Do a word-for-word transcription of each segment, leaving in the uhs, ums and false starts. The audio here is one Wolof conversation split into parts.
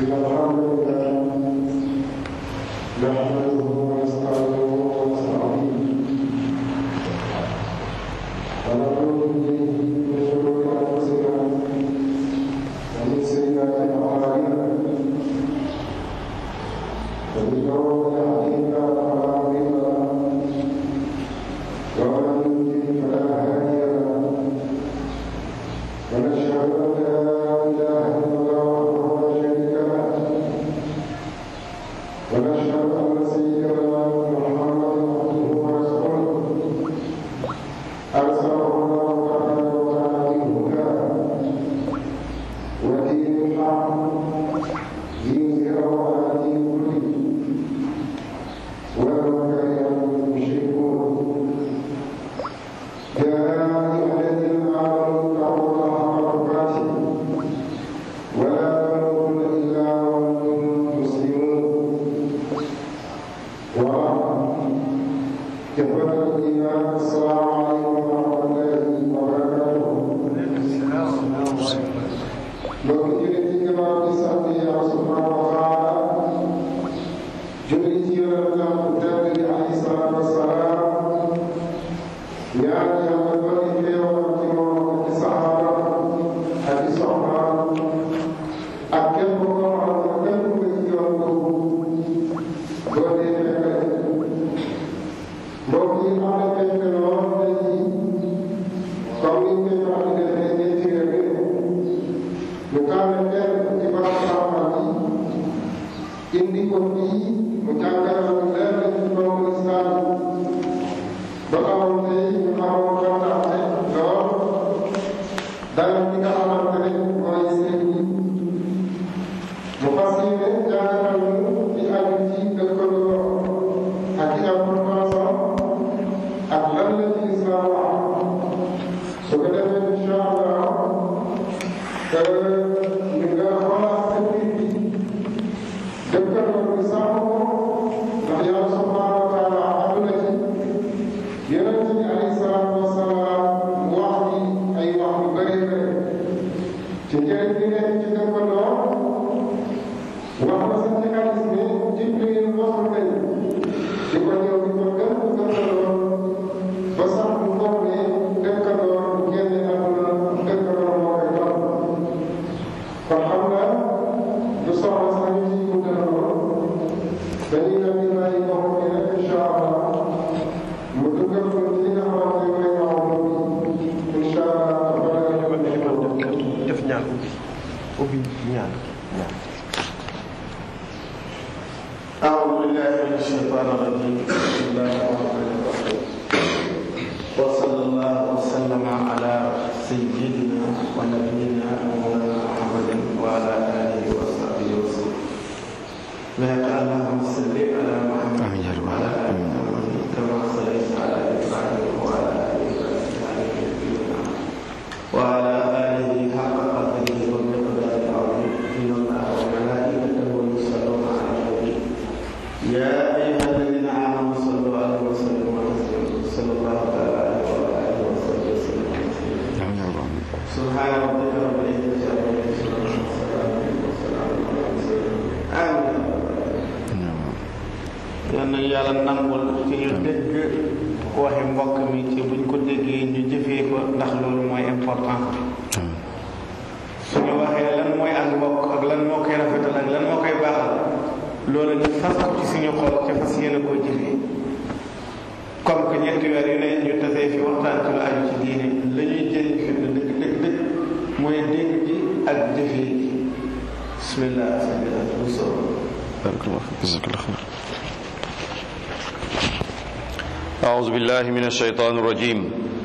أعوذ بالله من الشيطان الرجيم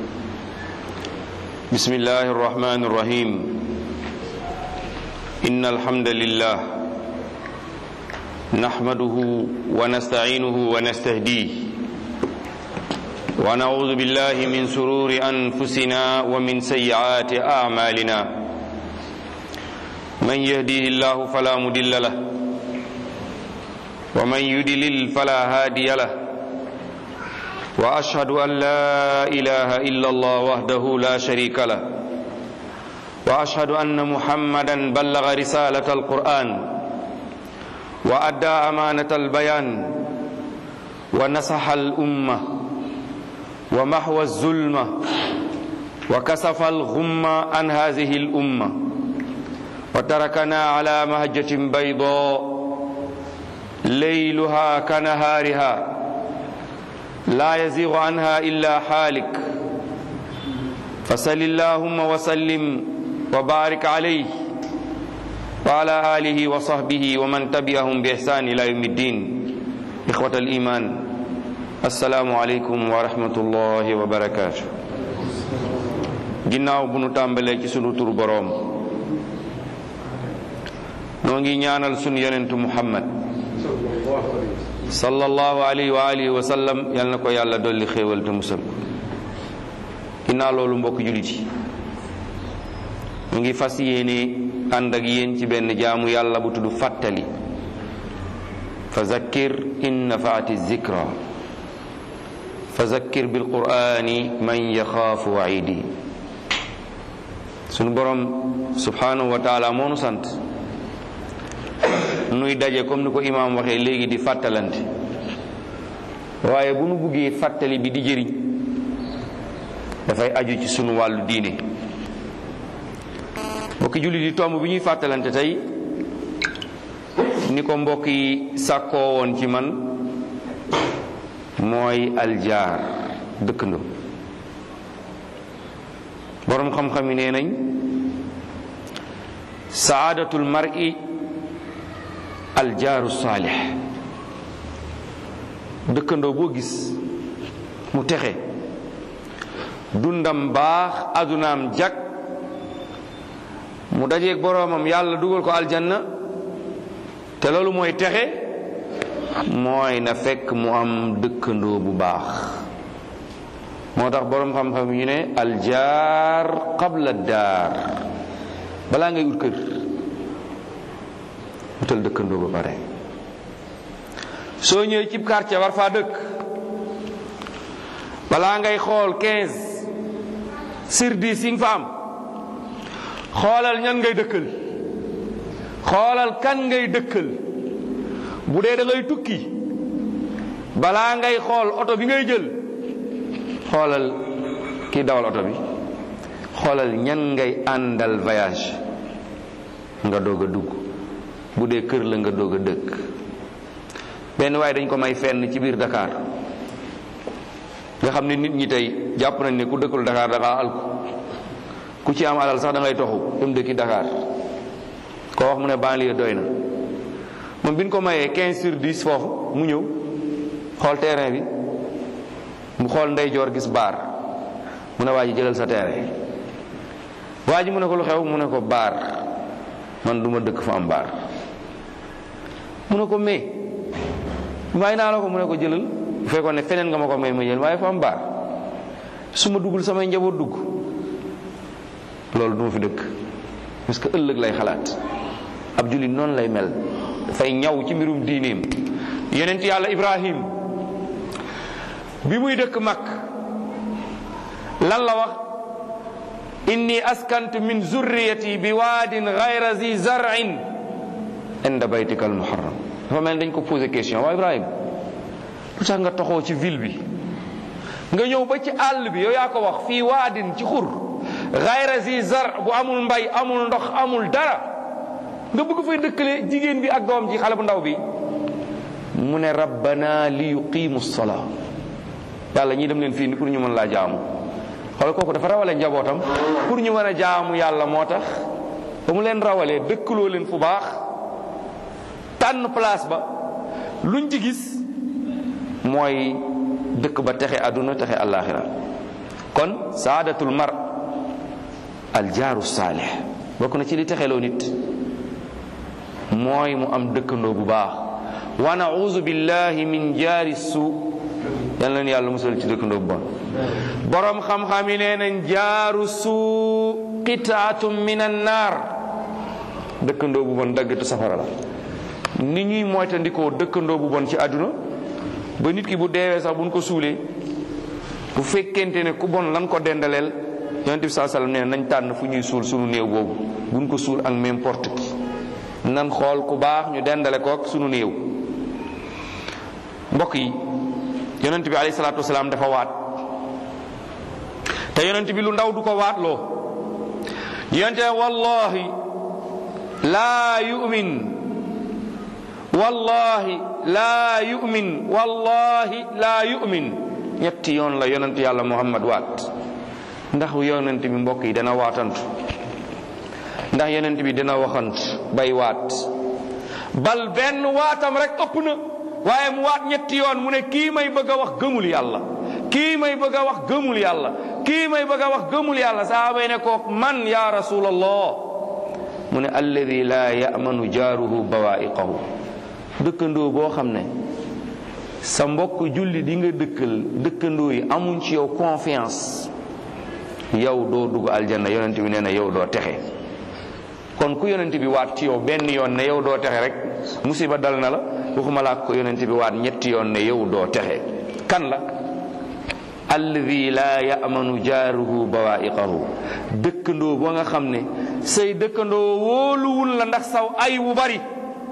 بسم الله الرحمن الرحيم إن الحمد لله نحمده ونستعينه ونستهديه ونعوذ بالله من شرور أنفسنا ومن سيئات أعمالنا من يهديه الله فلا مضل له ومن يضلل فلا هادي له وأشهد أن لا إله إلا الله وحده لا شريك له وأشهد أن محمدا بلغ رسالة القرآن وأدى أمانة البيان ونصح الأمة ومحو الظلمة وكشف الغمة عن هذه الأمة وتركنا على مهجة بيضاء ليلها كنهارها لا يزيغ عنها إلا حالك فصل اللهم وسلم وبارك عليه وعلى آله وصحبه ومن تبعهم بإحسان إلى يوم الدين. إخوة الإيمان السلام عليكم ورحمة الله وبركاته. ginnaaw bu nu tàmbalee ci sunu turu boroom noo ngi ñaanal sunu yonentu Muhammad sallallahu alayhi wa alihi wa sallam yal na ko yàlla dolli xéewal te musal ko. ginnaaw loolu mbokk jullit yi mu ngi fas yéene ànd ak yéen ci benn jaamu yàlla bu tudd fàttali fa zakkir in nafaati zikra fa zakkir bil qur'ani man yaxaafu waidi. sunu borom subhanahu wa taala moo nu sant nuy daje comme ni ko imaam waxee léegi di fàttalante, waaye bu nu buggee fàttali bi di jëriñ dafay aju ci sunu wàllu diine. mbokki jullit yi tomb bi ñuy fàttalante tey ni ko mbokk yi sàkkoo woon ci man mooy aljaar, dëkkandoo. boroom xam-xam yi nee nañ saadatul mar'i aljaaru saalix, dëkkandoo boo gis mu texe dundam baax adunaam jag mu dajeeg boroomam yàlla dugal ko aljanna, te loolu mooy texe mooy na fekk mu am dëkkandoo bu baax. moo tax boroom xam-xam yu ne aljaar qabla daar, balaa ngay ut kër utal dëkkandoo ba pare. soo ñëwee cib quartier war faa dëkk, balaa ngay xool quinze sur dix yi nga fa am xoolal ñan ngay dëkkal, xoolal kan ngay dëkkal. bu dee da ngay tukki, balaa ngay xool oto bi ngay jël xoolal kii dawal oto bi, xoolal ñan ngay àndal voyage nga doog a dugg. bu dee kër la nga doog a dëkk. benn waaye dañ ko may fenn ci biir Dakar nga xam ne nit ñi tey jàpp nañ ne ku dëkkul Dakar da ngaa alku, ku ci am alal sax da ngay toxu dem dëkki Dakar. koo wax mu ne banlieue doy na. moom bi ñu ko mayee quinze sur dix foofu mu ñëw xool terrain bi, mu xool ndeyjoor gis baar, mu ne waa ji jëlal sa terrain. waa ji mu ne ko lu xew, mu ne ko baar, man duma dëkk fa am baar. mu ne ko mais may naa la ko, mu ne ko jëlal, bu fekkoon ne feneen nga ma ko may ma jël, waaye fa am baar su ma duggul samay njaboot dugg, loolu du ma fi dëkk. parce que ëllëg lay xalaat. ab jullit noonu lay mel, dafay ñaw ci mbirum diineem. yonent yàlla Ibrahim bi muy dëkk Makk lan la wax? inni askantu min zurriyati bi waadin ghayra zi zar'in inda baytika al muharram. dafa mel dañ ko posé question, waa Ibrahim lu tax nga taxoo ci ville bi nga ñëw ba ci àll bi, yow yaa ko wax, fii waadin ci xur ghayra zi zar' bu amul mbay amul ndox amul dara, nga bëgg fay dëkkale jigéen bi ak doom ji, xale bu ndaw bi. mu ne rabbana li yuqimu salaa, yàlla ñii dem leen fii ni pour ñu mën laa jaamu. xoolal kooku dafa rawale njabootam pour ñu mën a jaamu yàlla, moo tax ba mu leen rawalee dëkkaloo leen fu baax, tànn place ba luñ ci gis mooy dëkk ba texe àdduna texe àllaaxira. kon saadatul mar aljaaru saalih bokk na ci li texeloo nit mooy mu am dëkkandoo bu baax. wa nauzu billahi min jaari suu, yal na yàlla musal ci dëkkandoo bu bon. borom xam-xam yi nee nañ jaaru suu qitaatum min an naar, dëkkandoo bu bon daggatu safara la. ni ñuy moytandikoo dëkkandoo bu bon ci àdduna ba nit ki bu deewee sax buñ ko suulee, bu fekkente ne ku bon lan ko dendaleel, yonent bi sallallahu alayhi wasallam nee nañ tànn fu ñuy suul sunu néew boobu buñ ko suul ak n'importe qui. nan xool ku baax ñu dendale kook sunu néew. mbokk yi yonent bi alayhi salaatu wasalaam dafa waat te yonent bi lu ndaw du ko waat loo yonent wallahi laa yu'min wallahi laa yu'min wallahi laa yu'min ñetti yoon la yonent yàlla Muhammad waat. ndax yonent bi mbokk yi dana waatantu ndax yonent bi dina waxant bay waat bal benn waatam rek ëpp na waaye mu waat ñetti yoon mu ne kii may bëgg a wax gëmul yàlla kii may bëgg a wax gëmul yàlla kii may bëgg a wax gëmul yàlla sahaaba yi ne ko man ya rasulallah mu ne alladi laa ya'manu jaaruhu bawaa'iqahu dëkkandoo boo xam ne sa mbokk julli di nga dëkkal dëkkandoo yi amuñ ci yow confiance yow doo dugg aljanna yonent bi nee na yow doo texe. kon ku yonent bi waat ci yow benn yoon ne yow doo texe rek musiba dal na la waxuma laa ko yonent bi waat ñetti yoon ne yow doo texe. kan la alladi laa ya'manu jaaruhu bawaa'iqahu dëkkandoo ba nga xam ne say dëkkandoo wóoluwul la ndax saw ay wu bari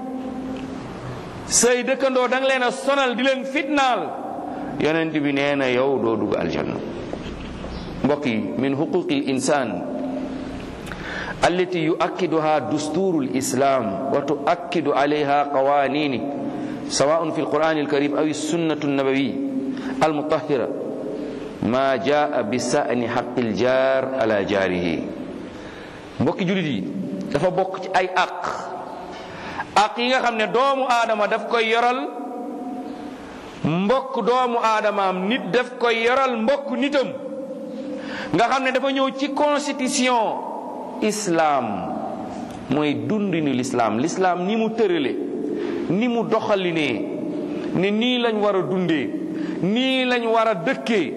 say dëkkandoo da nga leen a sonal di leen fitnaal yonent bi nee na yow doo dugg aljanna. mbokk yi min huquqi al-insan allati yu'akkiduha dusturu al-islam wa tu'akkidu alayha qawanini sawa'un fi al-quran al-karim aw as-sunnah an-nabawi al-mutahhira ma jaa bi sa'ni haqqi al-jar ala jarihi. mbokki julit yi dafa bokk ci ay aq aq yi nga xam ne doomu aadama daf koy yoral mbokk doomu aadamaam nit daf koy yoral mbokk nitam nga xam ne dafa ñëw ci constitution islam mooy dundinu l'islam l'islam ni mu tërale ni mu doxalinee ne nii lañ war a dundee nii lañ war a dëkkee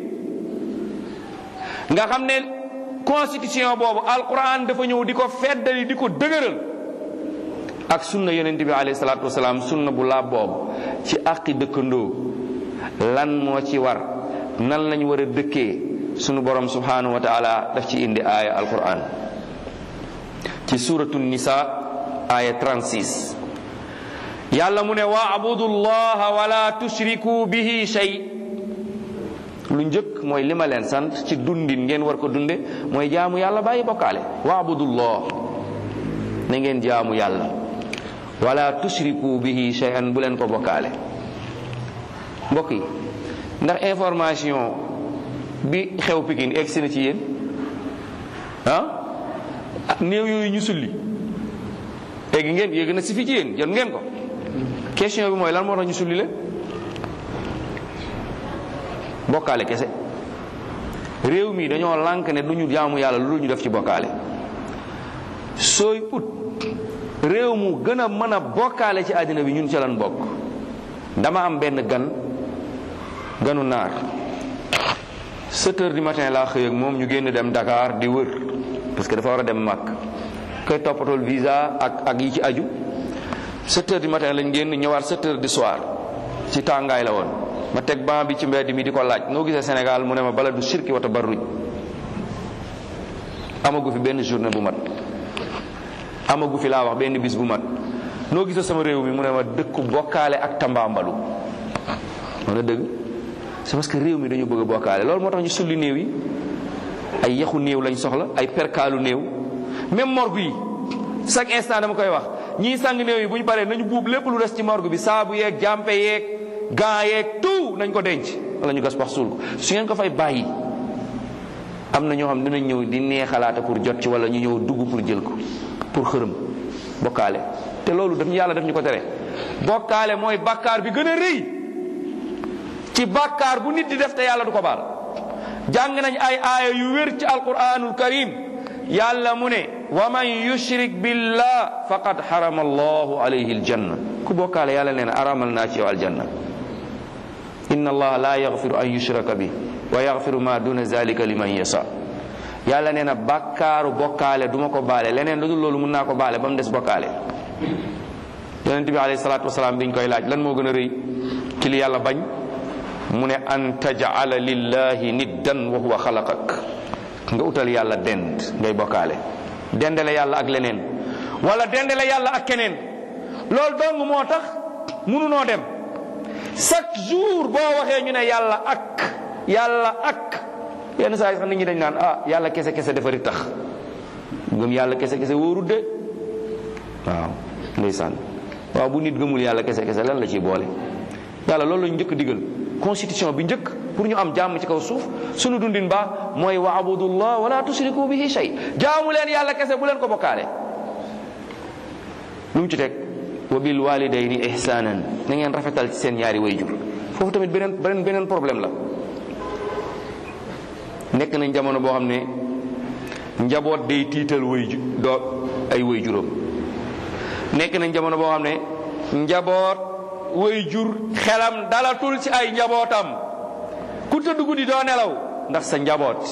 nga xam ne constitution boobu alquran dafa ñëw di ko feddali di ko dëgëral ak sunna yonent bi alayhi salaatu wasalaam sunna bu laab boobu ci àqi dëkkandoo lan moo ci war nan lañ war a dëkkee sunu borom subhanahu wa taala daf ci indi aaya alquran ci suratu nisa aaya trente-six yàlla mu ne wa'budu llaha wala tushriku bihi shay. lu njëkk mooy li ma leen sant ci dundin ngeen war ko dunde mooy jaamu yàlla bàyyi bokkaale. wa'budu llah na ngeen jaamu yàlla wala tushriku bihi shay'an bu leen ko bokkaale. mbokk yi ndax information bi xew Pikine egsi na ci yéen ah néew yooyu ñu sulli egg ngeen yegg na si fi ci yéen jot ngeen ko. question bi mooy lan moo tax ñu sulli leen bokkaale kese. réew mi dañoo lànk ne du ñu jaamu yàlla lu ñu def ci bokkaale. sooy ut réew mu gën a mën a bokkaale ci àddina bi ñun ca lan bokk. dama am benn gan ganu naar sept heures du matin laa xëy ak moom ñu génn dem Dakar di wër parce que dafa war a dem Makk koy toppatool visa ak ak yi ci aju. sept heures du matin lañ génn ñëwaat sept heures du soir ci tàngaay la woon ma teg ban bi ci mbedd mi di ko laaj noo gisee Sénégal mu ne ma bala du shirki wa tabarruj amagu fi benn journée bu mat amagu fi laa wax benn bis bu mat. noo gisee sama réew mi mu ne ma dëkku bokkaale ak tambaambalu mën a dëgg c'est parce que réew mi dañu bëgg a bokkaale loolu moo tax ñu sulli néew yi ay yaxu néew lañ soxla ay perkaalu néew même morgue yi chaque instant dama koy wax ñii sang néew yi bu ñu paree nañu buub lépp lu des ci morgue bi saabu yeeg jàmpe yeeg gaa yeeg tout nañ ko denc wala ñu gas pax suul ko su ngeen ko fay bàyyi am na ñoo xam dinañ ñëw di neexalaate pour jot ci wala ñu ñëw dugg pour jël ko pour xërëm bokkaale te loolu daf ñu yàlla daf ñu ko tere. bokkaale mooy bàkkaar bi gën a rëy ci bàkkaar bu nit di def te yàlla du ko baal. jàng nañ ay aaya yu wér ci alquranul karim yàlla mu ne wa man yushrik billah faqad harama allahu alayhi aljanna ku bokkaale yàlla nee na aramal naa ci yow aljanna. inna allaha la yaghfiru an yushraka bi wa yaghfiru ma duna zalika liman yasha. yàlla nee na bàkkaaru bokkaale duma ko baale leneen lu dul loolu mun naa ko baale ba mu des bokkaale. yonent bi alayhi salaatu wasalaam biñ koy laaj lan moo gën a rëy ci li yàlla bañ mu ne an taj'ala lillahi niddan wa huwa xalaqak nga utal yàlla dend ngay bokkaale dendale yàlla ak leneen wala dendale yàlla ak keneen. loolu dong moo tax mënunoo dem chaque jour boo waxee ñu ne yàlla ak yàlla ak yenn saa yi sax nit ñi dañ naan ah yàlla kese kese dafa ri tax gëm yàlla kese kese wóorut de waaw ndeysaan waaw bu nit gëmul yàlla kese kese lan la ciy boole. yàlla loolu lañu njëkk digal constitution bi njëkk pour ñu am jàmm ci kaw suuf sunu dundin baax mooy waabudullah wala tusriku bihi shay jaamu leen yàlla kese bu leen ko bokkaale. lu mu ci teg wa bil walidayni ihsanan na ngeen rafetal ci seen ñaari wayjur. foofu tamit beneen beneen beneen problème la. nekk nañ jamono boo xam ne njaboot day tiital wayjur doo ay wayjuram. nekk nañ jamono boo xam ne njaboot wayjur xelam dalatul ci ay njabootam ku tëdd guddi doo nelaw ndax sa njaboot.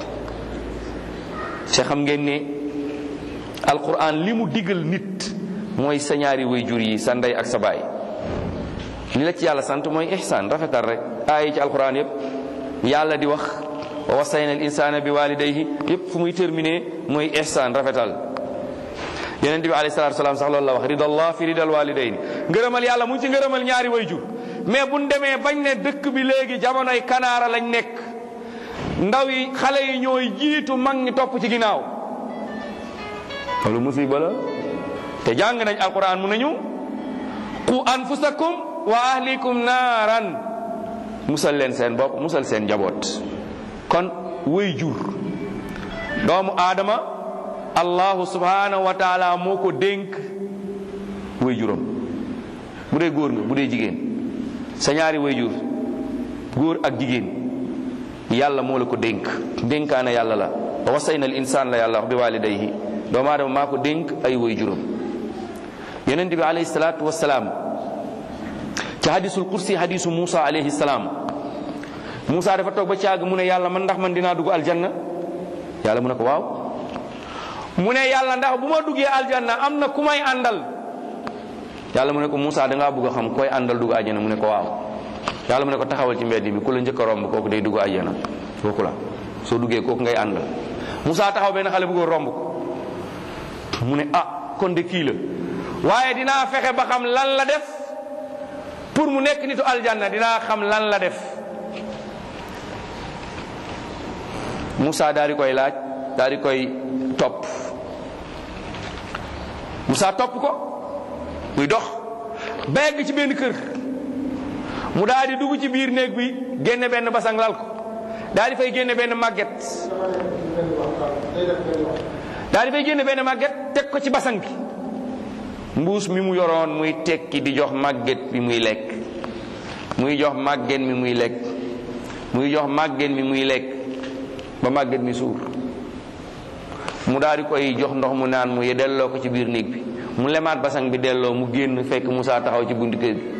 te xam ngeen ne alquran li mu digal nit mooy sa ñaari wayjur yi sa ndey ak sa baay. li la ci yàlla sant mooy ihsaan rafetal rek. aay ci alquran yépp yàlla di wax wa wasayna al insana bi walidayhi yépp fu muy terminé mooy ihsaan rafetal. yonent bi alayhi salaatu salaam sax loolu la wax ridallah fi ridal walidayni ngërëmal yàlla mu ngi ci ngërëmal ñaari wayjur. mais buñ demee bañ ne dëkk bi léegi jamonoy kanaara lañ nekk ndaw yi xale yi ñooy jiitu mag ñi topp ci ginnaaw loolu musiba la. te jàng nañ alquran mu nañu qu anfusakum wa ahlikum naaran musal leen seen bopp musal seen njaboot. kon wayjur doomu aadama allahu subhanahu wa taala moo ko dénk wayjuram. bu dee góor nga bu dee jigéen sa ñaari wayjur góor ak jigéen yàlla moo la ko dénk dénkaana yàlla la wa wasayna al insaan la yàlla wax bi walidayhi doomu aadama maa ko dénk ay wayjuram. yonent bi alayhi salaatu wasalaam ci hadisul kursi hadisu Musa alayhi salaam Musa dafa toog ba caag mu ne yàlla man ndax man dinaa dugg aljanna yàlla mu ne ko waaw. mu ne yàlla ndax bu ma duggee aljanna am na ku may àndal yàlla mu ne ko Musa da ngaa bëgg a xam koy àndal dugg àjjana mu ne ko waaw. yàlla mu ne ko taxawal ci mbedd bi ku la njëkk a romb kooku day dugg àjjana kooku la soo duggee kooku ngay àndal. Musa taxaw benn xale bu góor romb ko mu ne ah kon de kii la waaye dinaa fexe ba xam lan la def pour mu nekk nitu aljanna dinaa xam lan la def. Musa daal di koy laaj daal di koy topp Musa topp ko muy dox begg ci benn kër mu daal di dugg ci biir néeg bi génne benn basang lal ko daal di fay génne benn màgget daal di fay génne benn màgget teg ko ci basang bi mbuus mi mu yoroon muy tekki di jox màgget bi muy lekk muy jox màgget mi muy lekk muy jox màgget mi muy lekk ba màgget mi suur mu daal di koy jox ndox mu naan mu delloo ko ci biir néeg bi mu lemaat basang bi delloo mu génn fekk Musa taxaw ci buntu kër bi.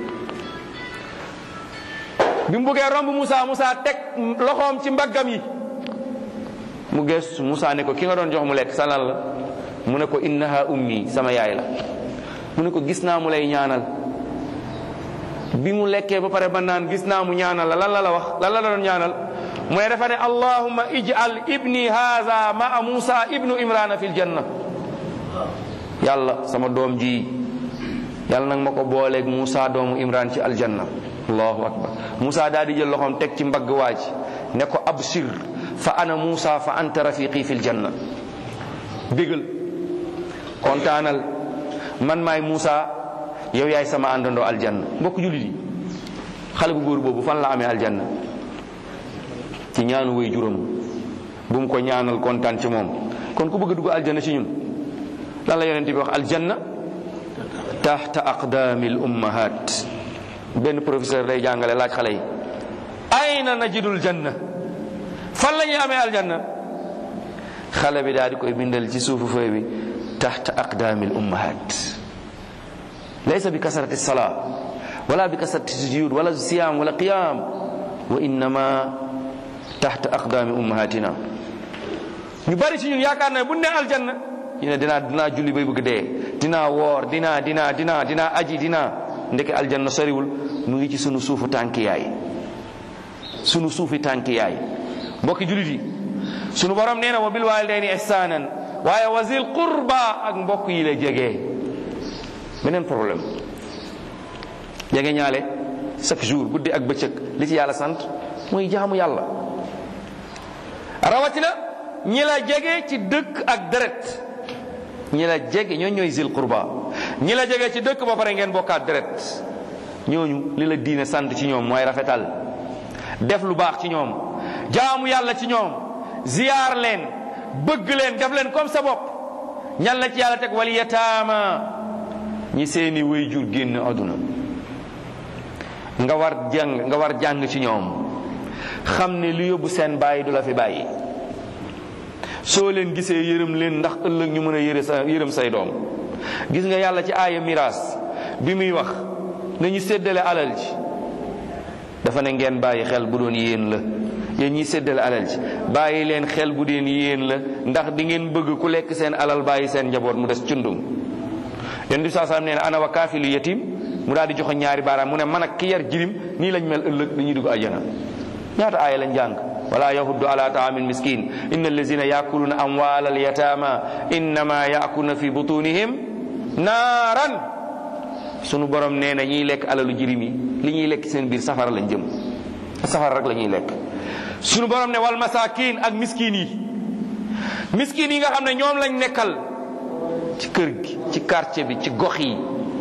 bi mu bëggee romb Musa Musa teg loxoom ci mbaggam yi mu gëstu Musa ne ko ki nga doon jox mu lekk sa lan la mu ne ko innaha ummi sama yaay la. mu ne ko gis naa mu lay ñaanal bi mu lekkee ba pare ba naan gis naa mu ñaanal la lan la la wax lan la la doon ñaanal mu ne dafa ne allahumma ij'al ibni haza ma'a Musa ibnu Imrana fil janna. yàlla sama doom ji yàlla nag ma ko booleeg Musa doomu Imran ci aljanna. allahu akbar. Musa daal di jël loxoom teg ci mbagg waaj ne ko abshir fa ana Musa fa anta rafiqi fil janna. bégal kontaanal man maay Musa yow yaay sama àndandoo aljanna. mbokk jullit yi xale bu góor boobu fan la amee aljanna ci ñaanu way juróom bu mu ko ñaanal kontaan ci moom. kon ku bëgg a dugg aljanna ci ñun lan la yonent bi wax aljanna tahta aqdamil ummahat. benn professeur day jàngale laaj xale yi ayna najidul janna fan la ñuy amee aljanna xale bi daal di koy bindal ci suufu fooy bi tahta aqdamil ummahat. laysa bi kasrati salaa wala bi kasrati sujud wala siyam wala qiyam wa innama tahta aqdami ummahatina. ñu bari ci ñun yaakaar na bu ne aljanna ñu ne dinaa dinaa julli bay bëgg dee dinaa woor dinaa dinaa dinaa dinaa aji dinaa ndeke aljanna soriwul mu ngi ci sunu suufu tànk yaay sunu suufi tànk yaay. mbokki jullit yi sunu borom nee na wa bil walidayni ihsanan waaye wasil qurba ak mbokk yi la jege. beneen problème jege ñaale chaque jour guddi ak bëccëg li ci yàlla sant mooy jaamu yàlla, rawatina ñi la jege ci dëkk ak deret. ñi la jege ñooñu ñooy zil qurba, ñi la jege ci dëkk ba pare ngeen bokkaat deret. ñooñu li la diine sant ci ñoom mooy rafetal, def lu baax ci ñoom, jaamu yàlla ci ñoom, ziyaar leen, bëgg leen, def leen comme sa bopp. ñan la ci yàlla teg wal yataama, ñi seeni waajur génn àdduna. nga war jàng nga war jàng ci ñoom, xam ne lu yóbbu seen bàyyi du la fi bàyyi. soo leen gisee yërëm leen ndax ëllëg ñu mën a yëre sa yërëm say doom. gis nga yàlla ci aaya miraas bi muy wax nañu séddale alal ji, dafa ne ngeen bàyyi xel bu doon yéen la. yéen ñiy séddale alal ji bàyyi leen xel bu deen yéen la, ndax di ngeen bëgg ku lekk seen alal bàyyi seen njaboot mu des cundum. yéen di saa saa nee na ana wa kaafilu yatim, mu daal di joxe ñaari baaraam mu ne man ak ki yar jirim nii lañ mel ëllëg dañuy dugg àjjana. ñaata aaya lañ jàng wala yahuddu ala taamil miskin inna allazina yakuluna amwala alyatama innama yakuluna fi butunihim naaran. sunu borom nee na ñiy lekk alalu jirim yi li ñuy lekk seen biir safara lañ jëm, safara rek la ñuy lekk. sunu borom ne wal masakin ak miskin yi, miskin yi nga xam ne ñoom lañ nekkal ci kër gi, ci quartier bi, ci gox yi.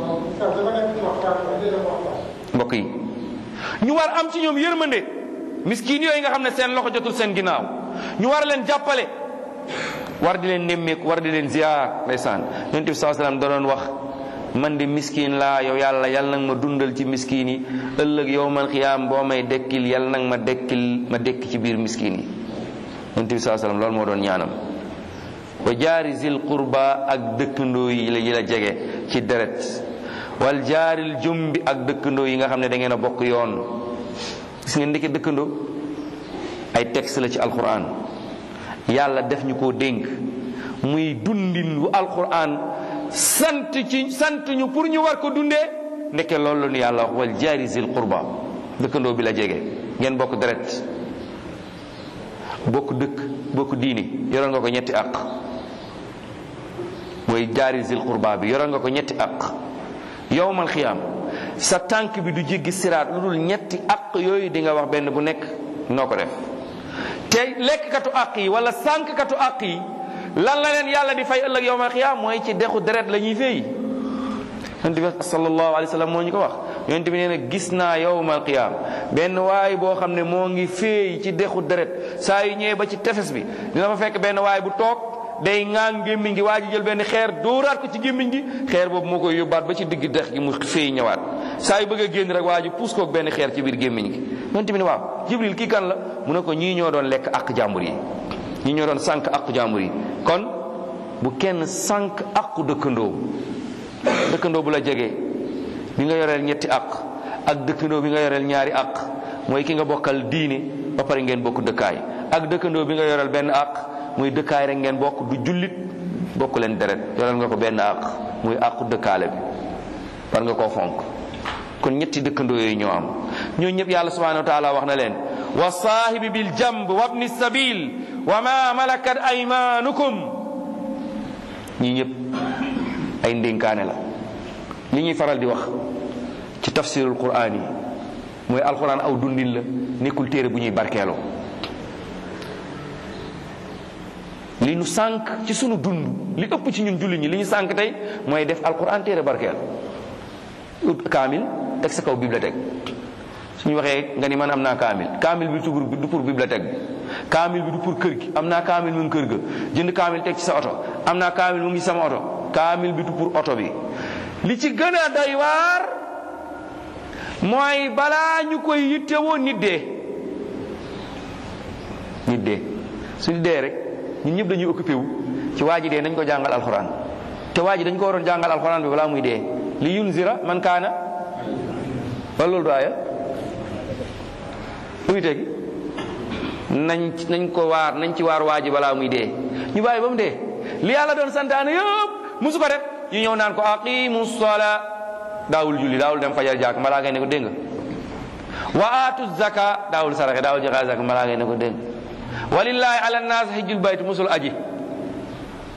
mbokk yi ñu war am ci ñoom yërmande. miskin yooyu nga xam ne seen loxo jotul seen ginnaaw, ñu war leen jàppale, war di leen nemmeeku, war di leen ziar. ndeysaan yonent bi sallallahu alayhi wasallam da doon wax man di miskin laa, yow yàlla yàlla nag ma dundal ci miskin yi, ëllëg yawmal qiyaam boo may dekkil yàlla nag ma dekkil ma dekk ci biir miskin yi. yonent bi sallallahu alayhi wasallam loolu moo doon ñaanam. wa jaari zil qurba ak dëkkandoo yi la yi la jege ci deret, wal jaaril jumbi ak dëkkandoo yi nga xam ne da ngeen a bokk yoon. gis ngeen ndeke dëkkandoo ay texte la ci alquran, yàlla def ñu koo dénk muy dundin wu alquran sant ci sant ñu pour ñu war ko dundee. ndeke loolu la ñu yàlla wax wal jaari zil qurba, dëkkandoo bi la jege, ngeen bokk deret, bokk dëkk, bokk diini, yoroon nga ko ñetti àq. mooy jaari zil qurba bi yoroon nga ko ñetti àq. yawmal xiyaam sa tànk bi du jéggi siraat lu dul ñetti àq yooyu di nga wax benn bu nekk noo ko def. te lekkkatu àq yi wala sànkkatu àq yi lan la leen yàlla di fay ëllëg yawmal xiyaam mooy ci dexu deret la ñuy fay. yonent bi sallallahu alayhi wa sallam moo ñu ko wax. yonent bi nee na gis naa yawmal qiyaam benn waay boo xam ne moo ngi féey ci dexu deret, saa yu ñëwee ba ci tefes bi dina fa fekk benn waay bu toog day ŋaang gémmiñ gi, waa ji jël benn xeer dóoraat ko ci gémmiñ gi, xeer boobu moo koy yóbbaat ba ci digg dex gi mu féey ñëwaat. saa yu bëgg a génn rek waa ji puus koog benn xeer ci biir gémmiñ gi. yonent bi ne waaw Jibril kii kan la? mu ne ko ñii ñoo doon lekk ak jàmbur yi, ñii ñoo doon sànq ak jàmbur yi. kon bu kenn sànq aqu dëkkandoo. dëkkandoo bu la jege bi nga yoreel ñetti àq ak dëkkandoo bi nga yoreel ñaari àq, mooy ki nga bokkal diine ba pare ngeen bokk dëkkaay, ak dëkkandoo bi nga yoreel benn àq muy dëkkaay rek ngeen bokk du jullit, bokk leen deret, yoreel nga ko benn àq muy àqu dëkkaale bi, war nga koo fonk. kon ñetti dëkkandoo yooyu ñoo am. ñoo ñëpp yàlla subhanahu wa taala wax na leen wa saahibi bil jamb wa ibni sabil wa ma malakat aymanukum. ñii ñëpp ay ndénkaane la. li ñuy faral di wax ci tafsirul quraan yi mooy alquran aw dundin la, nekkul téere bu ñuy barkeeloo. li ñu sànq ci sunu dund, li ëpp ci ñun julli ñi li ñu sànq tey mooy def alquran téere barkeel. ut kaamil teg sa kaw bibliothèque, suñu waxee nga ni man am naa kaamil, kaamil bi du pour bibliothèque bi, kaamil bi du pour kër gi, am naa kaamil mu ngi kër ga, jënd kaamil teg ci sa oto, am naa kaamil mu ngi sama oto, kaamil bi du pour oto bi. li ci gën a doy waar mooy balaa ñu koy yittewoo nit dee. nit dee suñu dee rek ñun ñëpp dañuy occupé wu ci waa ji dee nañ ko jàngal alxuraan, te waa ji dañ ko waroon jàngal alxuraan bi balaa muy dee. li yunzira man kaana wala loolu daaya lu muy tegi nañ nañ ko waar nañ ci waar waa ji balaa muy dee. ñu bàyyi ba mu dee li yàlla doon santaane yëpp musu ko def, ñu ñëw naan ko aqimu salaa, daawul julli, daawul dem fajar jàkk, malaa ngay ne ko dégg nga. wa aatu zaka, daawul saraxe, daawul joxe zaka, malaa ngay ne ko dégg nga. walillahi ala naas hijjul bayt, musul aji.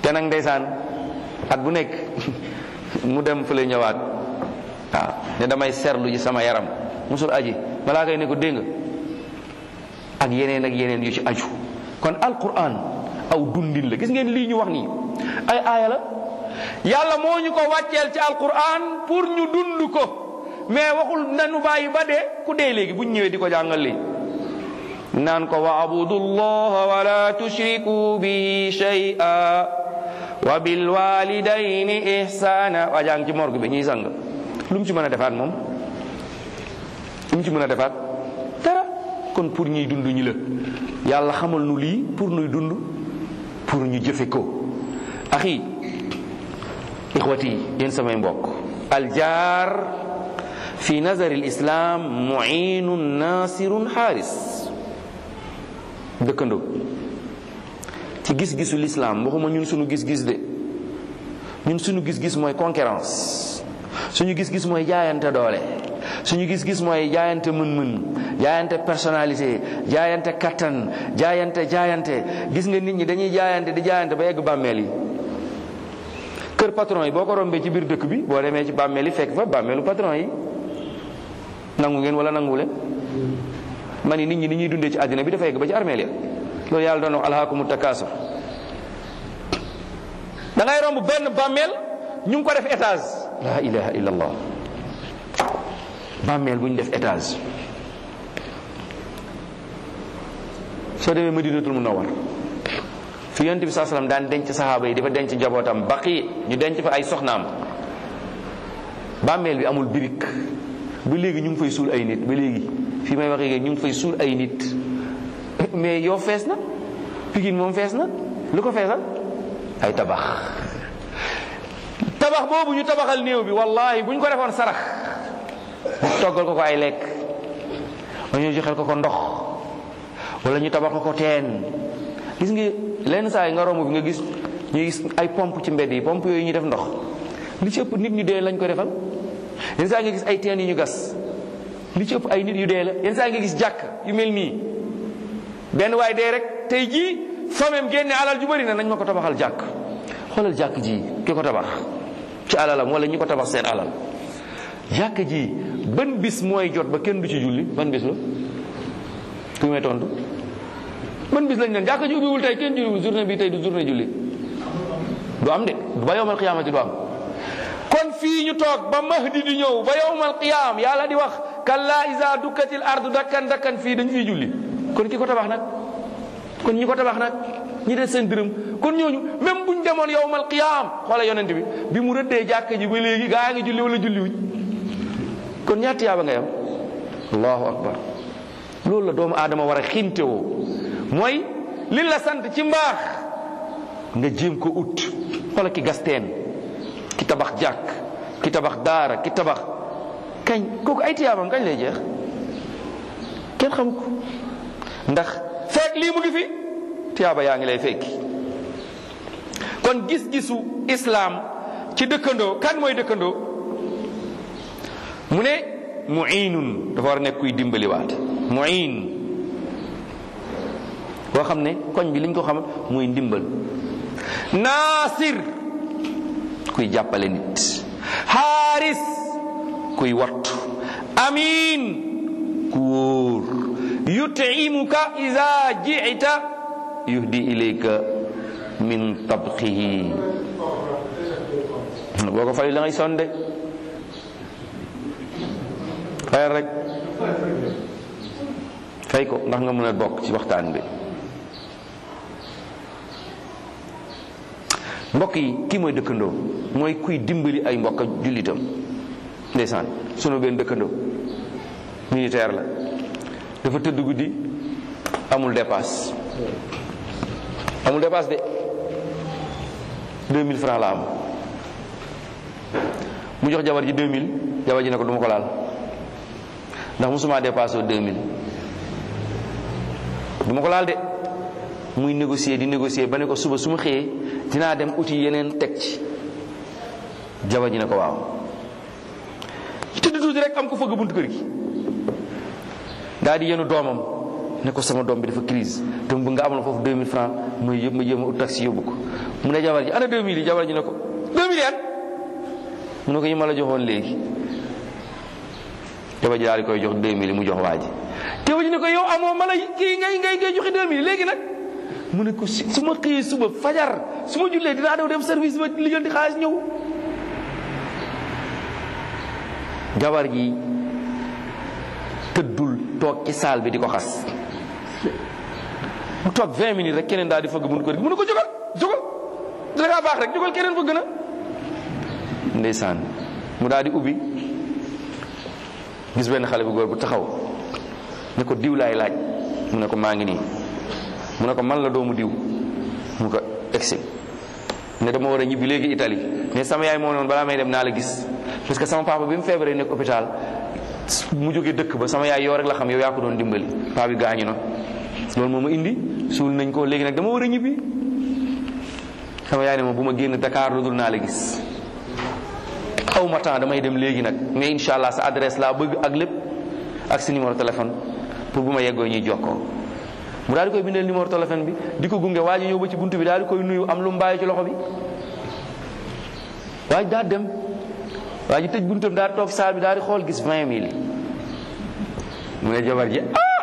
te nag ndeysaan at bu nekk mu dem fële ñëwaat waaw ne damay seetlu ji sama yaram musul aji balaa kay ne ko dégg nga ak yeneen ak yeneen yu ci aju. kon alquran aw dundin la. gis ngeen lii ñu wax nii ay aaya la yàlla moo ñu ko wàcceel ci alquran pour ñu dund ko mais waxul nanu bàyyi ba dee ku dee léegi bu ñu ñëwee di ko jàngal lii naan ko wa abudullaha wa la tushriku bihi shay'a wa bil walidayni ihsana waa jàng ci morgue bi ñuy sang lu mu ci mën a defaat moom lu mu ci mën a defaat dara. kon pour ñuy dund ñi la yàlla xamal nu lii pour nuy dund pour ñu jëfe ko. axi ixwati yéen samay mbokk aljaar fi nazari alislam muinun nasirun xaaris. dëkkandoo ci gis-gisu l'islam waxuma ñun suñu gis-gis de ñun suñu gis-gis mooy concurrence suñu gis-gis mooy jaayante doole suñu gis-gis mooy jaayante mën-mën jaayante personnalité jaayante kattan jaayante jaayante gis nga nit ñi dañuy jaayante di jaayante ba yegg bàmmeel yi. kër patron yi boo ko rombee ci biir dëkk bi boo demee ci bàmmeel yi fekk fa bàmmeelu patron yi. nangu ngeen wala nangu leen ma ni nit ñi ni ñuy dundee ci àddina bi dafa yegg ba ci armeel ya loolu yàlla doon wax alhaakumu takaasur. da ngay romb benn bàmmeel ñu ngi ko def étage. la ilaha illallah bàmmeel bu ñu def étage. soo demee Madinatul Munawwar fi yonent bi sallallahu alayhi wasallam daan denc saxaaba yi dafa denc njabootam baqi ñu denc fa ay soxnaam bàmmeel bi amul birik ba léegi ñu ngi fay suul ay nit ba léegi fii may waxee ñu ngi fay suul ay nit mais yow fees na Pikine moom fees na lu ko feesal ay tabax. tabax boobu ñu tabaxal néew bi wallahi bu ñu ko defoon sarax ñu toggal ko ko ay lekk wala ñu joxel ko ko ndox wala ñu tabax ko ko teen. gis nga lenn saa yi nga romb bi nga gis ñu gis ay pompe ci mbedd yi pompe yooyu ñu def ndox li ci ëpp nit ñu dee lañ ko defal. yenn saa nga gis ay teen yu ñu gas li ci ëpp ay nit yu dee la. yenn saa nga gis jàkk yu mel nii benn waay dee rek tey jii famem génne alal ju bëri na nañ ma ko tabaxal jàkk. xoolal jàkk ji ki ko tabax ci alalam wala ñi ko tabax seen alal. jàkk ji ban bis mooy jot ba kenn du ci julli ban bis la ku may tontu ban bis lañ leen jàkk ji ubbiwul tey kenn julliwul journée bi tey du journée julli du am de ba yawmal qiyaamati du am. kon fii ñu toog ba mahdi di ñëw ba yawmal qiyaam yàlla di wax kalla iza dukkatil ardu dakkan dakkan fii dañ fiy julli. kon ki ko tabax nag kon ñi ko tabax nag ñi des seen dërëm kon ñooñu même buñ demoon yawmal qiyaam xoola yonent bi bi mu rëddee jàkk ji ba léegi gaa ngi julli wala julli wuñ kon ñaata yaaba ngay am. allahu akbar. loolu la doomu aadama war a xintewoo mooy li la sant ci mbaax nga jéem ko ut. xoola ki gas teen ki tabax jàkk ki tabax daara ki tabax kañ kooku ay tiyaabam kañ lay jeex kenn xam ko ndax fekk lii mu ngi fi tiyaaba yaa ngi lay fekki. kon gis-gisu islaam ci dëkkandoo kan mooy dëkkandoo mu ne mu'inun dafa war a nekk kuy dimbaliwaat mu'in boo xam ne koñ bi liñ ko xam muy ndimbal. naasir kuy jàppale nit. xaaris kuy wattu. amin ku wóor. yut'imuka iza ji'ta yuhdi ilayka min tabxihi boo ko fay la ngay sonde fayal rek fay ko ndax nga mën a bokk ci waxtaan bi. mbokk yi kii mooy dëkkandoo mooy kuy dimbali ay mbokk jullitam. ndeysaan sunu benn dëkkandoo militaire la dafa tëdd guddi amul dépasse amul dépasse de deux mille francs la am mu jox jabar ji deux mille jabar ji ne ko du ma ko laal ndax musuma dépasse oo deux mille du ma ko laal de muy négocier di négocier ba ne ko suba su ma xëyee dinaa dem uti yeneen teg ci jabar ji ne ko waaw tëdd tuuti rek am ko fëgg buntu kër gi daal di yenu doomam ne ko sama doom bi dafa crise te mu bëgg nga amal foofu deux mille francs mooy yëpp ma jéem a ut taxi yóbbu ko. mu ne jabar ji ana deux mille yi jabar ji ne ko deux mille yan mu ne ko yi ma la joxoon léegi. jabar ji daal di koy jox deux mille mu jox waa ji jabar ji ne ko yow amoo ma la kii ngay ngay ngay joxe deux mille léegi nag mu ne ko su ma xëyee suba fajar su ma jullee dinaa daw dem service ba lijjanti xaalis ñëw. jabar ji tëddul toog ci saal bi di ko xas mu toog vingt minutes rek keneen daal di fëgg mun ko mu ne ko jógal jógal da ngaa baax rek jógal keneen fëgg na ndeysaan mu daal di ubbi gis benn xale bu góor bu taxaw ne ko diw laay laaj mu ne ko maa ngi nii mu ne ko man la doomu diw mu ko egsi ne dama war a ñibbi léegi Italie mais sama yaay moo noonu balaa may dem naa la gis parce que sama papa bi mu feebaree nekk hôpital mu jógee dëkk ba sama yaay yow rek la xam yow yaa ko doon dimbali paa bi gaañu na loolu moo ma indi suul nañ ko léegi nag dama war a ñibbi sama yaay ne ma bu ma génn Dakar lu dul naa la gis xaw ma temps damay dem léegi nag mais incha allah sa adresse laa bëgg ak lépp ak si numéro téléphone pour bu ma yeggoo ñuy jokkoo mu daal di koy bindeel numéro téléphone bi di ko gunge waa ji ñëw ba ci buntu bi daal di koy nuyu am lu mu bàyyi ci loxo bi waa ji daal dem waa ji tëj buntam daal toog saal bi daal di xool gis vingt mille mu ne jabar ji ah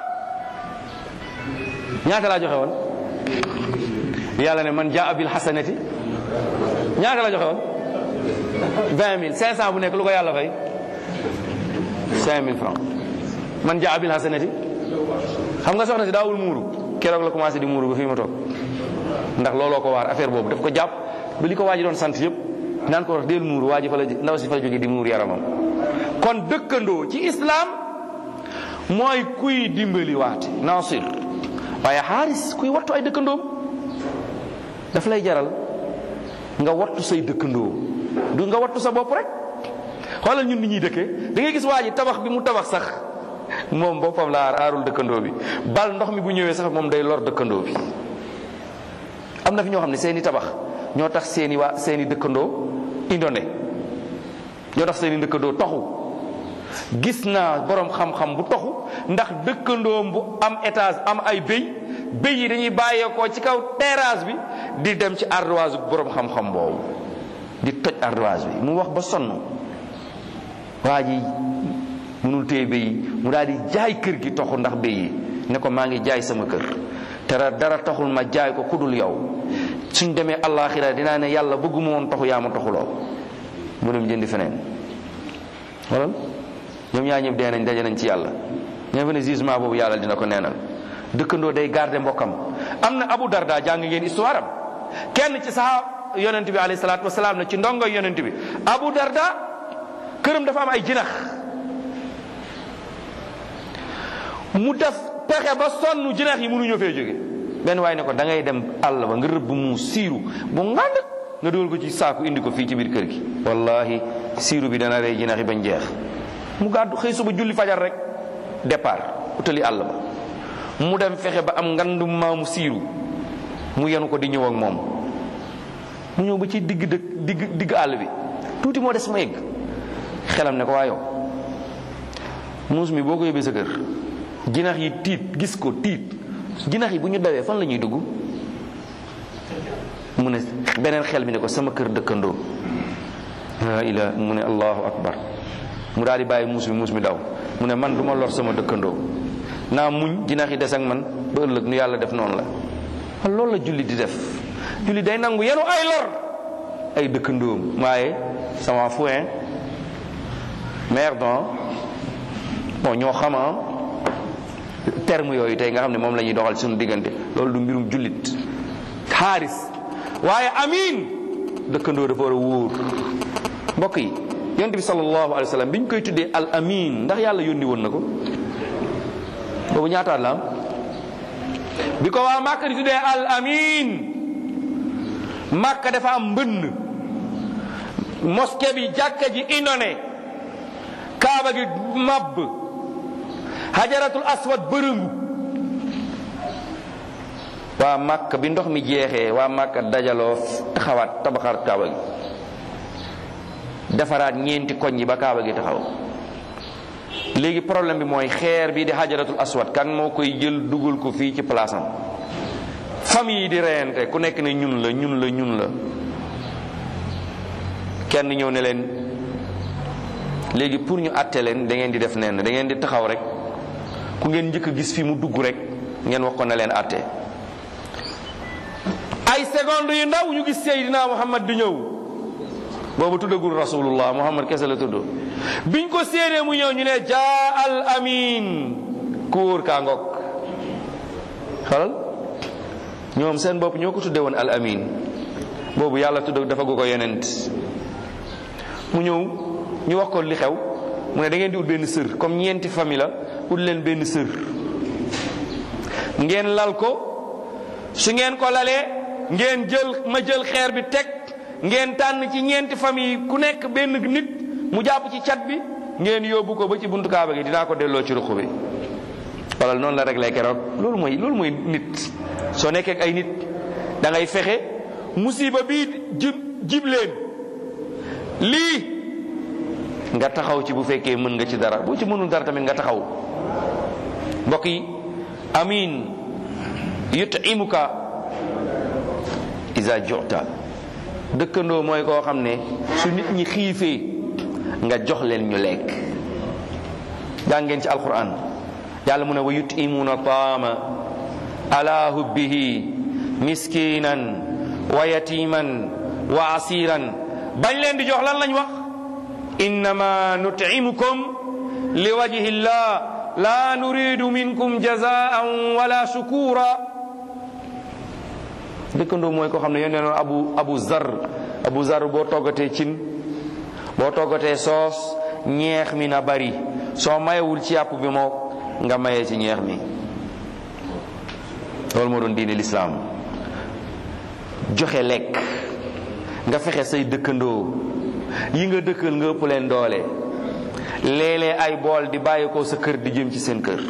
ñaata laa joxe woon yàlla ne man jaa bil hasanati ñaata la joxe woon vingt mille cinq cent bu nekk lu ko yàlla fay cinq mille francs man jaa bil hasanati xam nga soxna si daawul muuru keroog la commencé di muuru ba fii ma toog ndax looloo ko waar affaire boobu daf ko jàpp ba li ko waa ji doon sant yëpp naan ko wax del muuru waa ji fa la ndaw si fa la jógee di muur yaramam. kon dëkkandoo ci islam mooy kuy dimbali waate nasir waaye xaaris kuy wattu ay dëkkandoom daf lay jaral nga wattu say dëkkandoo du nga wattu sa bopp rek. xoolal ñun ni ñuy dëkkee da ngay gis waa ji tabax bi mu tabax sax moom boppam la aar aarul dëkkandoo bi bal ndox mi bu ñëwee sax moom day lor dëkkandoo bi. am na fi ñoo xam ne seeni tabax ñoo tax seeni waa seeni dëkkandoo indone ñoo tax seeni dëkkandoo toxu. gis naa borom xam-xam bu toxu ndax dëkkandoom bu am étage am ay béy béy yi dañuy bàyyeekoo ci kaw terrasse bi di dem ci ardoise borom xam-xam boobu di toj ardoise bi mu wax ba sonn waa ji mënul téye béy yi mu daal di jaay kër gi toxu ndax béy yi ne ko maa ngi jaay sama kër te dara taxul ma jaay ko kudul yow suñ demee àllaaxira dinaa ne yàlla bëgguma woon toxu yaa ma toxuloo mu dem jëndi feneen wala ñoom ñaa ñëpp dee nañ daje nañ ci yàlla ñoo fa ne jugement boobu yàlla dina ko neenal. dëkkandoo day garder mbokkam. am na Abu Darda jàng ngeen histoire am kenn ci saxaaba yonent bi alayhi salaatu wasalaam na ci ndongo yonent bi Abu Darda këram dafa am ay jinax mu def pexe ba sonn jinax yi mënuñoo fee jóge benn waaye ne ko da ngay dem àll ba nga rëbb mu siiru bu ngànd nga dugal ko ci saaku indi ko fii ci biir kër gi wallahi siiru bi dana rey jinax yi bañ jeex. mu gàddu xëy suba julli fajar rek départ utali àll ba mu dem fexe ba am ngandum maamu siiru mu yenu ko di ñëw ak moom mu ñëw ba ci digg dëkk digg digg àll bi tuuti moo des ma yegg xelam ne ko waa yow muus mi boo ko yóbbee sa kër jinax yi tiit gis ko tiit jinax yi bu ñu dawee fan la ñuy dugg mu ne beneen xel mi ne ko sama kër dëkkandoo la ila mu ne allahu akbar mu daal di bàyyi muus mi muus mi daw mu ne man du ma lor sama dëkkandoo naa muñ jinax yi des ak man ba ëllëg nu yàlla def noonu la loolu la julli di def julli day nangu yenu ay lor ay dëkkandoom waaye sama fouin merdon bon ñoo xama terme yooyu tey nga xam ne moom la ñuy doxal suñu diggante loolu du mbirum jullit xaaris waaye amin dëkkandoo dafa war a wóor mbokk yi yonent bi sallallahu alayhi wa sallam bi ñu koy tuddee al amin ndax yàlla yónni woon na ko boobu ñaataat la am bi ko waa Màkka di tuddee al amin Màkka dafa am mbënn mosquée bi jàkka ji inondé kaaba gi mabb hajaratul aswad bërëngu waa Màkka bi ndox mi jeexee waa Màkka dajaloo taxawaat tabaxaat kaaba gi defaraat ñeenti koñ yi ba kaaba gi taxaw léegi problème bi mooy xeer bi di xajaratul aswad kan moo koy jël dugal ko fii ci place am famille yi di reyante ku nekk ne ñun la ñun la ñun la kenn ñëw ne leen léegi pour ñu àtte leen da ngeen di def nenn da ngeen di taxaw rek ku ngeen njëkk a gis fi mu dugg rek ngeen wax ko ne leen àtte ay seconde yu ndaw ñu gis Seydina Muhammad di ñëw boobu tuddagul rasulullah Muhammad kese la tudd biñ ko séenee mu ñëw ñu ne jaa al amin kuur kaa ngoog xalal ñoom seen bopp ñoo ko tudde woon al amin boobu yàlla tudd dafa gu ko yonent mu ñëw ñu wax ko li xew mu ne da ngeen di ut benn sër comme ñeenti famille la ut leen benn sër ngeen lal ko su ngeen ko lalee ngeen jël ma jël xeer bi teg ngeen tànn ci ñeenti famille ku nekk benn nit mu jàpp ci cat bi ngeen yóbbu ko ba ci buntu kaaba gi dinaa ko delloo ci ruq bi wala noonu la réglé keroog loolu mooy loolu mooy nit soo nekkee ak ay nit da ngay fexe musiba bii jib jib leen lii nga taxaw ci bu fekkee mën nga ci dara boo ci mënul dara tamit nga taxaw mbokk yi amin yut'imuka iza ju'ta dëkkandoo mooy koo xam ne su nit ñi xiifee nga jox leen ñu lekk jàngeen ci alquran yàlla mu ne wa yut'imuuna taama ala hubbihi miskinan wa yatiman wa asiran bañ leen di jox lan lañ wax innama nut'imukum li wajhi llah la nuridu minkum jazaan wala shukura dëkkandoo mooy koo xam ne yónnee noonu abu abu zar abu zar boo toggatee cin boo toggatee soos ñeex mi na bari soo mayewul ci yàpp bi moo nga mayee ci ñeex mi loolu moo doon diine lislaam joxe lekk nga fexe say dëkkandoo yi nga dëkkal nga ëpp leen doole léeg-léeg ay bool di bàyyi ko sa kër di jëm ci seen kër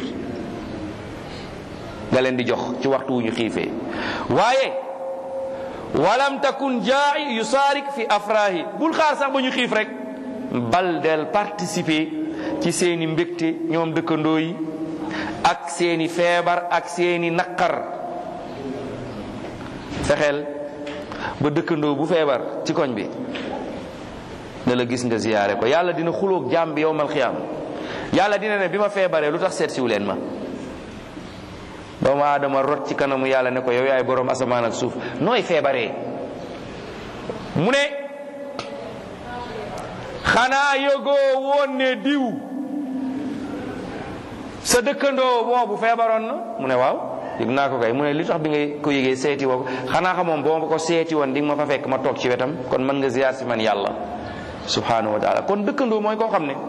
nga leen di jox ci waxtu wu ñu xiifee waaye walam takun jaa'i yusaarik fi afrahi bul xaar sax ba ñu xiif rek bal del participer ci seeni mbégte ñoom dëkkandoo yi ak seeni feebar ak seeni naqar fexeel ba dëkkandoo bu feebar ci koñ bi ne la gis nga ziyaare ko yàlla dina xuloog jaam bi yowmal xiyaam yàlla dina ne bi ma feebaree lu tax seet siwu leen ma doomu aadama rot ci kanamu yàlla ne ko yow yaay boroom asamaan ak suuf nooy feebaree mu ne xanaa yëgoo woon ne diw sa dëkkandoo boobu feebaroon na mu ne waaw yëg naa ko kay mu ne li tax bi nga ko yëgee seeti woo ko xanaa xamoon boo ma ko seeti woon di nga ma fa fekk ma toog ci wetam kon mën nga ziyaar si man yàlla subhanahu wa taala kon dëkkandoo mooy koo xam ne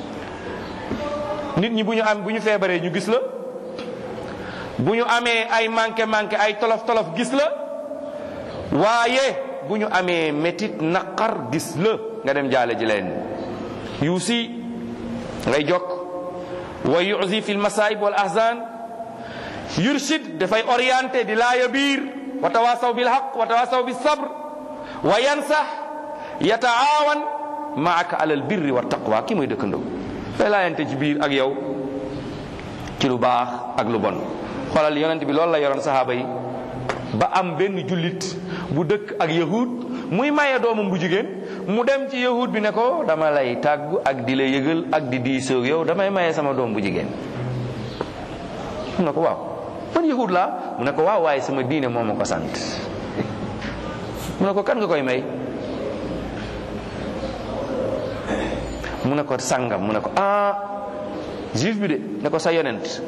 nit ñi bu ñu am bu ñu feebaree ñu gis la bu ñu amee ay manqué manqué ay tolof tolof gis la waaye bu ñu amee métit naqar gis la nga dem jaale ji leen yuusi ngay jokk wa yuzi fi lmasaib wal ahzan yurshid dafay orienté di laaya biir wa tawasaw bil haq wa tawasaw bis sabr wa yansax yataawan maaka alal birri wa taqwa ki mooy dëkkandoo fay laayante ci biir ak yow ci lu baax ak lu bon xoolal yonent bi loolu la yoroon sahaaba yi ba am benn jullit bu dëkk ak yahud muy maye doomam bu jigéen mu dem ci yahud bi ne ko dama lay tàggu ak di la yëgal ak di diisoog yow damay maye sama doom bu jigéen mu ne ko waaw man yahud laa mu ne ko waaw waaye sama diine moo ma ko sant mu ne ko kan nga koy may mu ne ko sàngam mu ne ko ah juif bi de ne ko sa yonent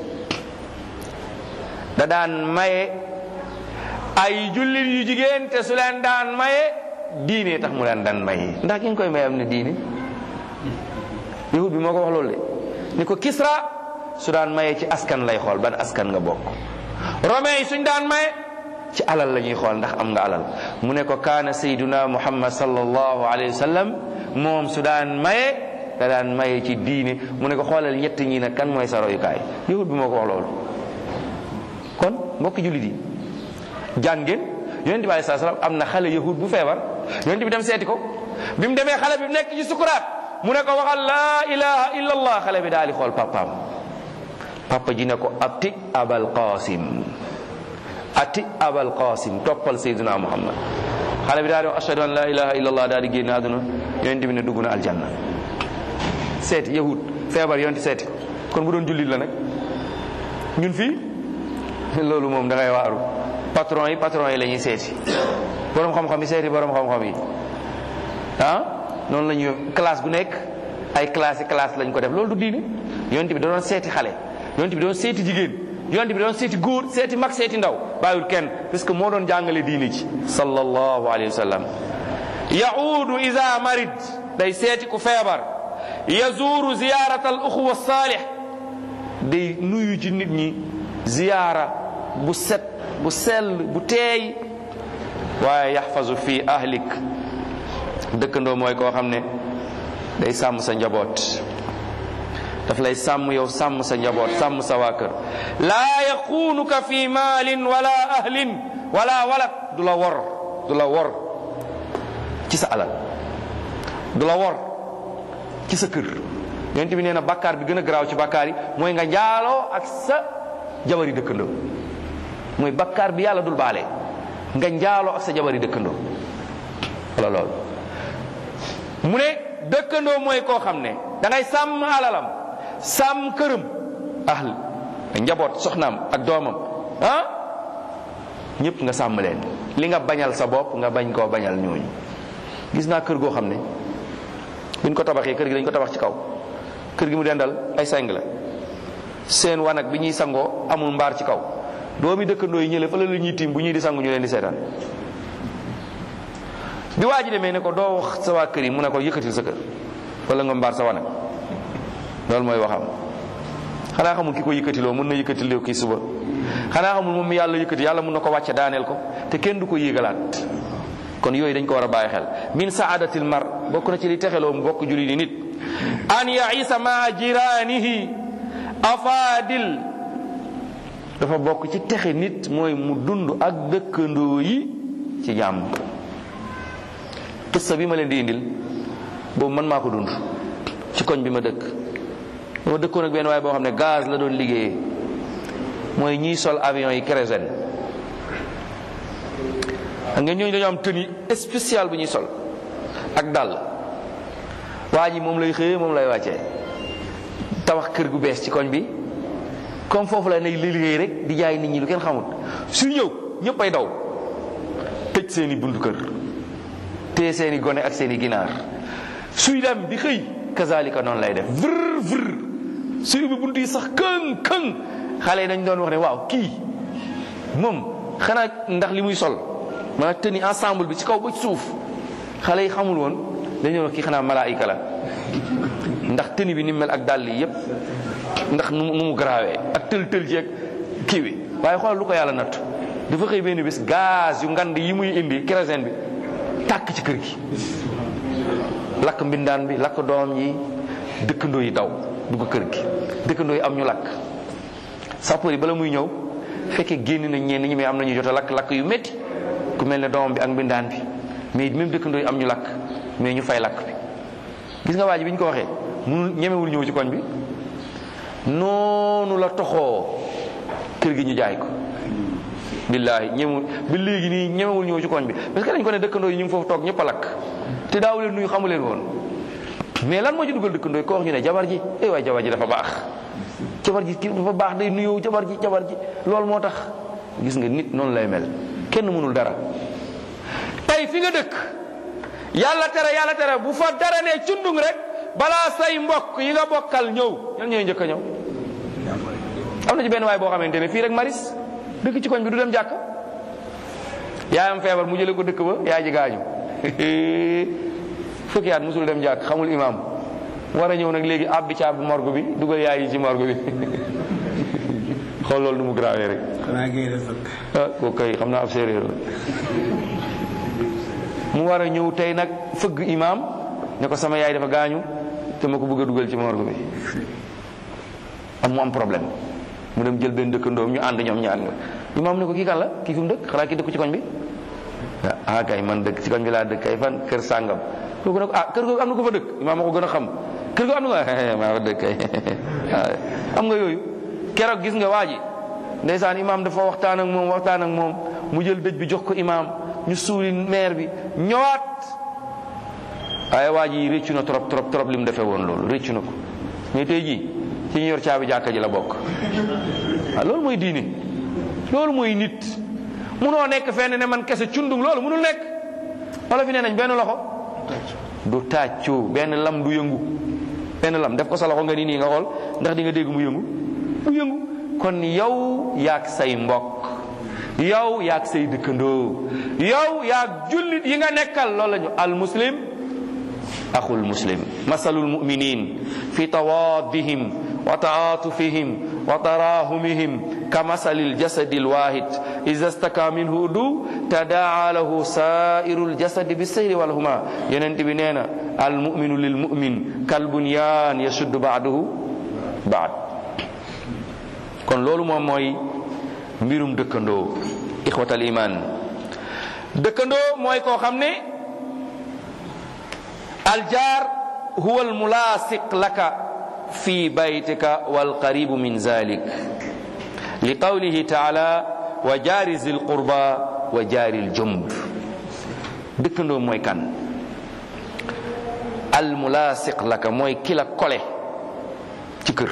da daan maye ay jullit yu jigéen te su leen daan maye diine tax mu leen daan maye ndax ki nga koy maye am na diine yahud bi moo ko wax loolu de ni ko Kisra su daan maye ci askan lay xool ban askan nga bokk romain yi suñ daan maye ci alal la ñuy xool ndax am nga alal mu ne ko kaana sayyiduna muhammad sallallahu alayhi wa sallam moom su daan maye da daan maye ci diine mu ne ko xoolal ñett ñi nag kan mooy sa royukaay yahud bi moo ko wax loolu kon mbokki jullit yi jàngeen yonent bi alayhi salaam am na xale yahud bu feebar yonent bi dem seeti ko bi mu demee xale bi nekk ci sukuraat mu ne ko waxal laa ilaha illa allah xale bi daal di xool papaam papa ji ne ko ati abal qasim ati abal qasim toppal sayyidina muhammad xale bi daal di wax ashhadu an la ilaha illa allah daal di génn àdduna yonent bi ne dugg na aljanna. seeti yahud feebar yonent seeti kon bu doon jullit la nag ñun fii loolu moom da ngay waaru patron yi patron yi la ñuy seeti borom xam-xam yi seeti borom xam-xam yi ah noonu la ñuy classe bu nekk ay classe yi classe lañ ko def loolu du diine. yonent bi da doon seeti xale yonent bi doon seeti jigéen yonent bi doon seeti góor seeti mag seeti ndaw bàyyul kenn parce que moo doon jàngale diine ji sallallahu alayhi wa sallam. yaudu ida marid day seeti ku feebar yazuru ziyarat al uxuwa salih day nuyu ci nit ñi ziyaara bu set bu sell bu teey waaye yaxfazu fi ahlik dëkkandoo mooy koo xam ne day sàmm sa njaboot daf lay sàmm yow sàmm sa njaboot sàmm sa waa kër laa yaxuunuka fi maalin wala ahlin wala walad du la wor du la wor ci sa alal du la wor ci sa kër yonent bi nee na bàkkaar bi gën a garaaw ci bàkkaar yi mooy nga njaaloo ak sa jabari dëkkandoo mooy bàkkaar bi yàlla dul baale nga njaaloo ak sa jabari dëkkandoo wala loolu mu ne dëkkandoo mooy koo xam ne da ngay sàmm alalam sàmm këram ahl njaboot soxnaam ak doomam ah ñëpp nga sàmm leen li nga bañal sa bopp nga bañ koo bañal ñooñu. gis naa kër goo xam ne buñ ko tabaxee kër gi dañ ko tabax ci kaw kër gi mu dendal ay seng la seen wanag bi ñuy sangoo amul mbaar ci kaw doomi dëkkandoo yi ñële fa la la ñuy tiim bu ñuy di sangu ñu leen di seetaan. bi waa ji demee ne ko doo wax sa waa kër yi mu ne ko yëkkatil sa kër wala nga mbaar sa wanag loolu mooy waxam. xanaa xamul ki ko yëkkatiloo mën na yëkkatiloo kii suba xanaa xamul moom yàlla yëkkati yàlla mën na ko wàcce daaneel ko te kenn du ko yéegalaat. kon yooyu dañ ko war a bàyyi xel min saadatil mar bokk na ci li texeloo mu bokk julli di nit an yaisa maa jiraanihi afaadil dafa bokk ci texe nit mooy mu dund ak dëkkandoo yi ci jàmm. qissa bi ma leen di indil boobu man maa ko dund ci koñ bi ma dëkk dama dëkkoon ak benn waaye boo xam ne gaz la doon liggéeyee mooy ñiy sol avion yi kérosène xam ngeen ñooñu dañoo am tenue spéciale bu ñuy sol ak dàll waa ji moom lay xëyee moom lay wàccee tabax kër gu bees ci koñ bi comme foofu la nay liggéey rek di jaay nit ñi lu kenn xamul su ñëw ñëpp ay daw tëj seeni buntu kër te seeni gone ak seeni ginaar suy dem di xëy kazalika noonu lay def vër vër suy ubbi buntu yi sax këng këng xale yi dañ doon wax ne waaw kii moom xanaa ndax li muy sol maanaam tenue ensemble bi ci kaw ba ci suuf xale yi xamul woon dañu wax kii xanaa malaayika la ndax tenue bi ni mel ak dàll yi yépp ndax nu mu nu mu garaawee ak tël tël ji ak kii bi waaye xoolal lu ko yàlla natt dafa xëy benn bés gaz yu ngand yi muy indi kérosène bi tàkk ci kër gi lakk mbindaan bi lakk doom yi dëkkandoo yi daw dugg kër gi dëkkandoo yi am ñu lakk sapeur yi bala muy ñëw fekkee génn nañ ñenn ñi mais am nañu jot a lakk lakk yu métti ku mel ne doomam bi ak mbindaan bi mais même dëkkandoo yi am ñu lakk mais ñu fay lakk bi gis nga waa ji bi ñu ko waxee munul ñemewul ñëw ci koñ bi noonu la toxoo kër gi ñu jaay ko billaahi ñemewul bi léegi nii ñemewul ñëw ci koñ bi parce que dañ ko ne dëkkandoo yi ñu ngi foofu toog ñëpp a lakk te daaw leen nuyu xamu leen woon mais lan moo ci dugal dëkkandoo yi ko wax ñu ne jabar ji eh waaye jabar ji dafa baax jabar ji kii dafa baax day nuyoo jabar ji jabar ji loolu moo tax gis nga nit noonu lay mel kenn mënul dara. tey fi nga dëkk yàlla tere yàlla tere bu fa dara ne cundung rek balaa say mbokk yi nga bokkal ñëw ñan ñooy njëkk a ñëw. am na ci benn waay boo xamante ne fii rek maris dëkk ci koñ bi du dem jàkk yaayam feebar mu jële ko dëkk ba yaay ji gaañu fukki at musul dem jàkk xamul imam war a ñëw nag léegi abbi caabi morgue bi dugal yaay yi ci morgue bi xool loolu nu mu grawee rek. xanaa génne ah kooku kay xam naa ab séeréer la mu war a ñëw tey nag fëgg imam ne ko sama yaay dafa gaañu te ma ko bëgg a dugal ci morgue bi am mu am problème mu dem jël benn dëkkandoom ñu ànd ñoom ñaar nga imam ne ko kii kan la kii fi mu dëkk xanaa kii dëkku ci koñ bi ah kay man dëkk ci koñ bi laa dëkk kay fan kër sàngam kooku nag ah kër googu am na ko fa dëkk imaam ma ko gën a xam kër googu am na ko maa fa dëkk am nga yooyu. keroog gis nga waa ji ndeysaan imaam dafa waxtaan ak moom waxtaan ak moom mu jël dëj bi jox ko imaam ñu suuli maire bi ñëwaat waaye waa ji réccu na trop trop trop li mu defee woon loolu réccu na ko mais tey jii ci ñu yor caabi jàkka ji la bokk. waaw loolu mooy diine loolu mooy nit munoo nekk fenn ne man kese cundung loolu munul nekk wala fi nee nañ benn loxo du tàccu benn lam du yëngu benn lam def ko sa loxo nga nii nii nga xool ndax di nga dégg mu yëngu mu yëngu. kon yow yaag say mbokk yow yaag say dëkkandoo yow yaag jullit yi nga nekkal loolu la ñu al muslim axul muslim masalul muminin fi tawaddihim wa taatufihim wa tarahumihim ka masalil jasadil wahid iza staka minhu udu tadaa lahu sairul jasadi bisayri wal huma yonent bi nee na al muminu lil mumin kal bunyan yashuddu ba'duhu ba'd. kon loolu moom mooy mbirum dëkkandoo ixwatal iman. dëkkandoo mooy koo xam ne aljaar huwa almulaasiq laka fi baytika wal qaribu min zalik li qawlihi taala wa jaari zil qurba wa jaari ljumb. dëkkandoo mooy kan? almulaasiq laka mooy ki la kole ci kër,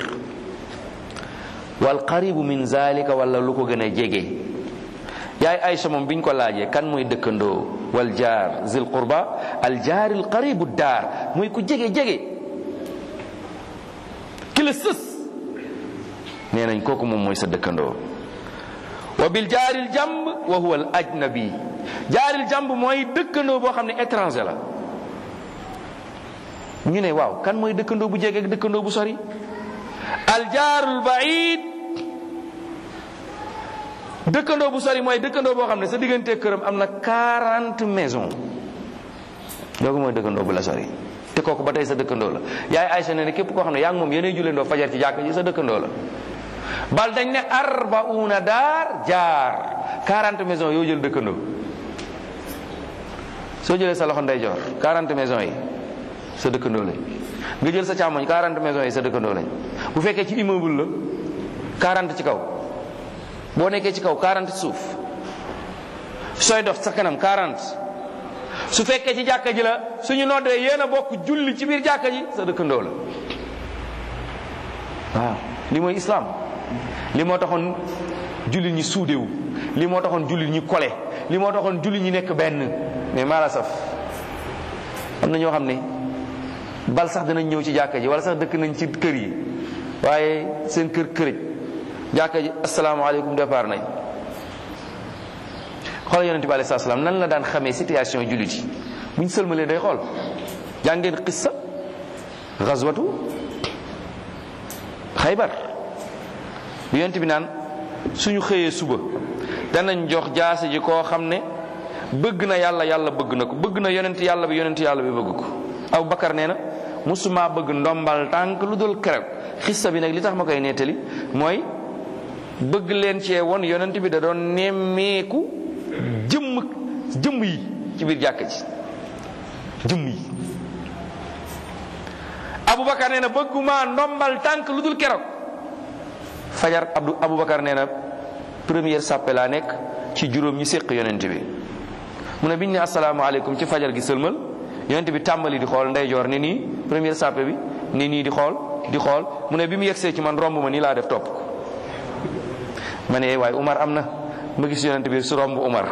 wal qaribu min zalika wala lu ko gën a jege. yaay Aysa moom biñ ko laajee kan mooy dëkkandoo wal jaar zil qurba al jaaril qaribu daar mooy ku jege jege ki la sës nee nañ kooku moom mooy sa dëkkandoo. wa bil jaaril jamb wa huwa al ajnabi. jaaril jamb mooy dëkkandoo boo xam ne étranger la. ñu ne waaw kan mooy dëkkandoo bu jege ak dëkkandoo bu sori? al jaarul baid dëkkandoo bu sori mooy dëkkandoo boo xam ne sa diggante këram am na quarante maisons kooku mooy dëkkandoo bu la sori te kooku ba tey sa dëkkandoo la. yaay Aysa ne ne képp koo xam ne yaa ngi moom yéenay julleendoo fajar ci jàkk ji sa dëkkandoo la. bal dañ ne arbauna daar jaar quarante maisons yoo jël dëkkandoo. soo jëlee sa loxo ndeyjoor quarante maisons yi sa dëkkandoo lañ nga jël sa càmmoñ quarante maisons yi sa dëkkandoo lañ. bu fekkee ci immeuble la quarante ci kaw, boo nekkee ci kaw quarante suuf, sooy dox sa kanam quarante. su fekkee ci jàkka ji la suñu noddee yéen a bokk julli ci biir jàkka ji sa dëkkandoo la. waaw li mooy islam. li moo taxoon jullit ñi suudewu, li moo taxoon jullit ñi kole, li moo taxoon jullit ñi nekk benn. mais maa la saf am na ñoo xam ne bal sax dinañ ñëw ci jàkka ji wala sax dëkk nañ ci kër yi waaye seen kër kërëj jàkka ji asalaamaaleykum départ nañ. xoolal yonente bi alayhi salaam nan la daan xamee situation jullit yi buñ sëlmalee day xool. jàngeen qissa gazwatu Xaybar bi yonente bi naan suñu xëyee suba danañ jox jaase ji koo xam ne bëgg na yàlla yàlla bëgg na ko, bëgg na yonent yàlla bi yonent yàlla bi bëgg ko. Abu Bakar nee na musuma bëgg ndombal tànk lu dul keroog. xissa bi nag li tax ma koy nettali mooy bëgg leen cee won yonent bi da doon nemmeeku jëmm jëmm yi ci biir jàkka ji jëmm yi. Abu Bakar nee na bëgguma ndombal tànk lu dul keroog. fajar Abdou Abu Bakar nee na première sàppe laa nekk ci juróom ñi séq yonent bi. mu ne biñ ne asalaamaaleykum ci fajar gi sëlmal yonent bi tàmbali di xool ndeyjoor ne nii première sàppe bi ne nii di xool di xool mu ne bi mu yegsee ci man romb ma nii laa def topp ko. ma ne waaye Umar am na ma gis yonent bi su romb Umar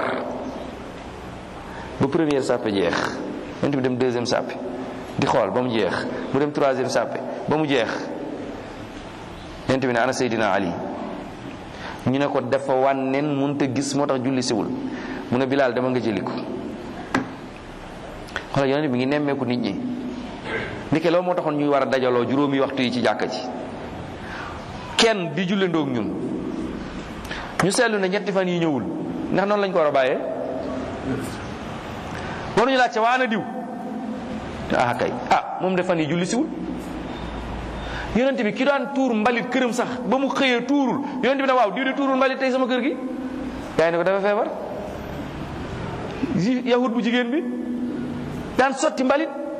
ba première sàppe jeex yonent bi dem deuxième sàppe di xool ba mu jeex mu dem troisième sàppe ba mu jeex yonent bi ne ana Seydina Ali ñu ne ko dafa wànneen mënut a gis moo tax julli siwul mu ne Bilaal dama nga jëli ko. xoolal yonent bi ngi nemmeeku nit ñi ndeke loolu moo taxoon ñuy war a dajaloo juróomi waxtu yi ci jàkka ji kenn di jullendoog ñun ñu seetlu ne ñetti fan yi ñëwul ndax noonu lañ ko war a bàyyee. waruñu laajte waa ana diw ah kay ah moom de fan yi julli siwul. yonent bi ki daan tuur mbalit këram sax ba mu xëyee tuurul yonent bi ne waaw diw di tuurul mbalit tey sama kër gi yaa ne ko dafa feebar. yahud bu jigéen bi daan sotti mbalit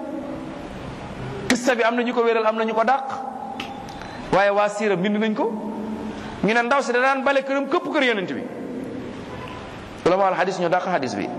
xissa bi am na ñu ko wéral am na ñu ko dàq waaye waa siira bind nañ ko ñu ne ndaw si da daan bale këram këpp kër yonent bi ulama al hadis ñoo dàq hadis bi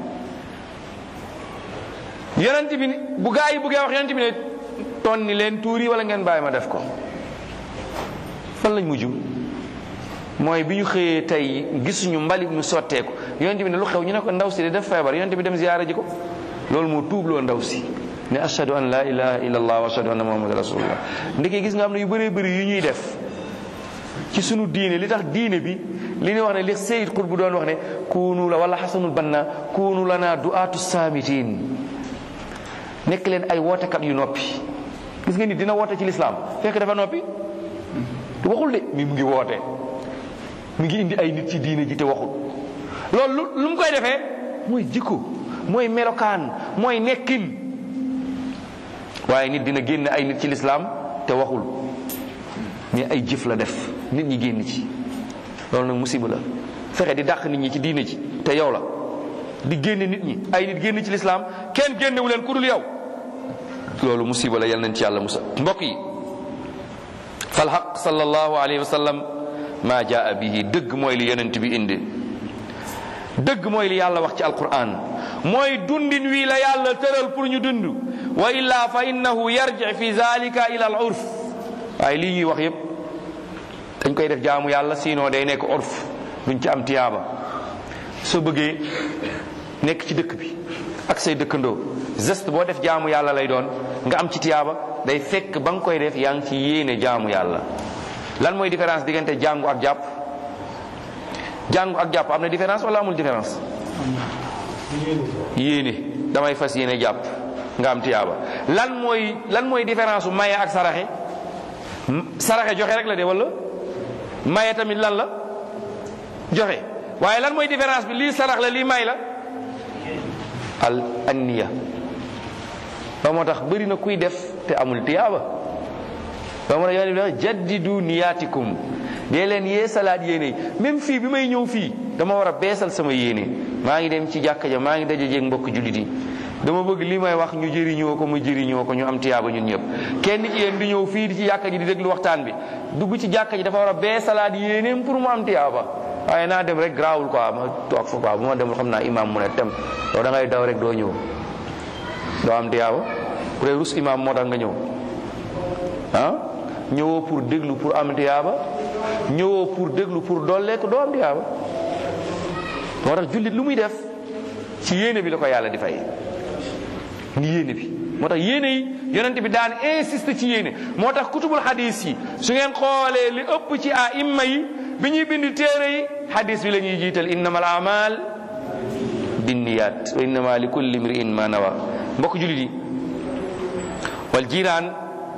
yonent bi bu gaa yi buggee wax yonent bi ne tonni leen tuuri wala ngeen bàyyi ma def ko fan lañ mujj mooy bi ñu xëyee tey gisuñu mbalit mu sotteeku yonent bi ne lu xew ñu ne ko ndaw si de def feebar yonent bi dem ziyaara ji ko loolu moo tuubloo ndaw si ne ashhadu an la ilaha illa allah wa ashhadu anna muhammadan rasulullah ndeke gis nga am na yu bëree bëri yu ñuy def ci sunu diine li tax diine bi li ñuy wax ne li Sayyid Qutb bu doon wax ne kunu la wala Hasanul Banna kunu lana du'atu saamitiin nekk leen ay wootekat yu noppi gis nga nit dina woote ci lislaam fekk dafa noppi te waxul de mi mu ngi woote mi ngi indi ay nit ci diine ji te waxul loolu lu mu koy defee mooy jikko mooy melokaan mooy nekkin waaye nit dina génn ay nit ci lislaam te waxul mais ay jëf la def nit ñi génn ci loolu nag musiba la fexe di dàq nit ñi ci diine ji te yow la di génne nit ñi ay nit génn ci lislaam kenn génnewu leen ku dul yow loolu musiba la yal nañ ci yàlla musa mbokk yi fal haq sallallahu alayhi wa sallam maa jaa bihi dëgg mooy li yonent bi indi dëgg mooy li yàlla wax ci alquran mooy dundin wi la yàlla tëral pour ñu dund wa illa fa innahu yarji fi zalika ila al urf waaye lii ñuy wax yépp dañ koy def jaamu yàlla sinon day nekk urf duñ ci am tiyaaba soo bëggee nekk ci dëkk bi ak say dëkkandoo geste boo def jaamu yàlla lay doon nga am ci tiyaaba day fekk ba nga koy def yaa ngi ci yéene jaamu yàlla lan mooy différence diggante jàngu ak jàpp jàngu ak jàpp am na différence wala amul différence yéene damay fas yéene jàpp nga am tiyaaba lan mooy lan mooy différence u maye ak saraxe saraxe joxe rek la de wala maye tamit lan la joxe waaye lan mooy différence bi lii sarax la lii may la al anniya ba moo tax bëri na kuy def te amul tiyaaba ba moo tax yoon bi jaddidu niyaatikum dee leen yee salaat yéene yi même fii bi may ñëw fii dama war a beesal sama yéene maa ngi dem ci jàkka ja maa ngi daje jeeg mbokk jullit yi dama bëgg li may wax ñu jëriñoo ko mu jëriñoo ko ñu am tiyaaba ñun ñëpp kenn ci yéen di ñëw fii di ci jàkka ji di déglu waxtaan bi dugg ci jàkka ji dafa war a beesalaat yéeneem pour mu am tiyaaba waaye naa dem rek garaawul quoi ma toog fa quoi bu ma demul xam naa imam mu ne tem yow da ngay daw rek doo ñëw doo am tiyaaba ku dee rus imam moo tax nga ñëw ah ñëwoo pour déglu pour am tiyaaba ñëwoo pour déglu pour dolleeku doo am tiyaaba moo tax jullit lu muy def ci yéene bi la ko yàlla di fay ni yéene bi moo tax yéene yi yonent bi daan insiste ci yéene moo tax kutubul hadis yi su ngeen xoolee li ëpp ci a imma yi bi ñuy bind téere yi hadis bi la ñuy jiital innamal amal binniyat wa innama li kulli imri'in ma nawa mbokk jullit yi wal jiraan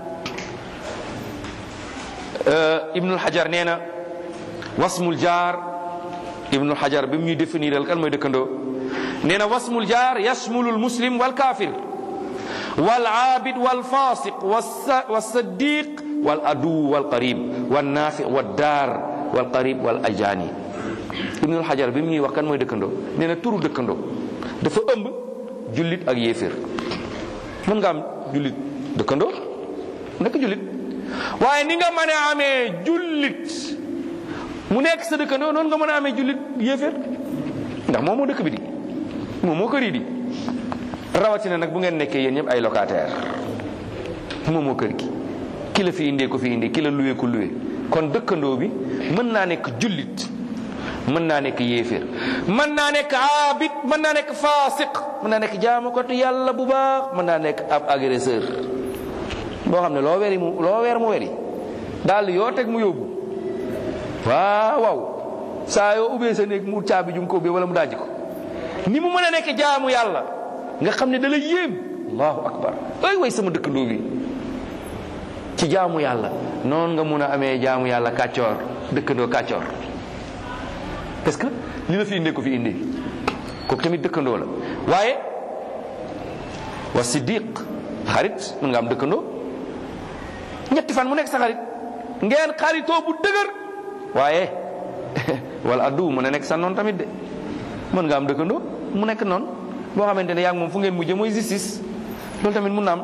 ibnul hajar nee na wasmul jaar ibnul hajar bi mu ñuy définiral kan mooy dëkkandoo nee na wasmul jaar yashmulu al muslim wal kafir wal aabid wal fasiq wal saddiq wal adu wal qarib wal nafi wal daar wal qarib wal ajani ibnul hajar bi mu ñuy wax kan mooy dëkkandoo nee na turu dëkkandoo dafa ëmb jullit ak yéeféer mën nga am jullit dëkkandoo nekk jullit waaye ni nga mën a amee jullit mu nekk sa dëkkandoo noonu nga mën a amee jullit yéeféer ndax moom moo dëkk bi di moom moo kër yi di rawatina nag bu ngeen nekkee yéen ñëpp ay locataire moom moo kër gi ki la fi indee ko fi indee ki la luwee ko luwee kon dëkkandoo bi mën naa nekk jullit mën naa nekk yéeféer mën naa nekk aabid mën naa nekk faasiq mën naa nekk jaamukatu yàlla bu baax mën naa nekk ab agresseur boo xam ne loo weri mu loo weer mu weri daal yoo teg mu yóbbu waaw waaw saa yoo ubbee sa néeg mu caabi jum ko ubbee wala mu dajji ko ni mu mën a nekk jaamu yàlla nga xam ne da la yéem allahu akbar ay way sama dëkkandoo bi ci jaamu yàlla noonu nga mun a amee jaamu yàlla kàccoor dëkkandoo kàccoor parce que li la fi indee ko fi indee kooku tamit dëkkandoo la waaye wa siddiq xarit mën nga am dëkkandoo ñetti fan mu nekk sa xarit ngeen xaritoo bu dëgër waaye wala addu mën a nekk sa noon tamit de mën nga am dëkkandoo mu nekk noonu boo xamante ne yaa ngi moom fu ngeen mujjee mooy justice loolu tamit mun na am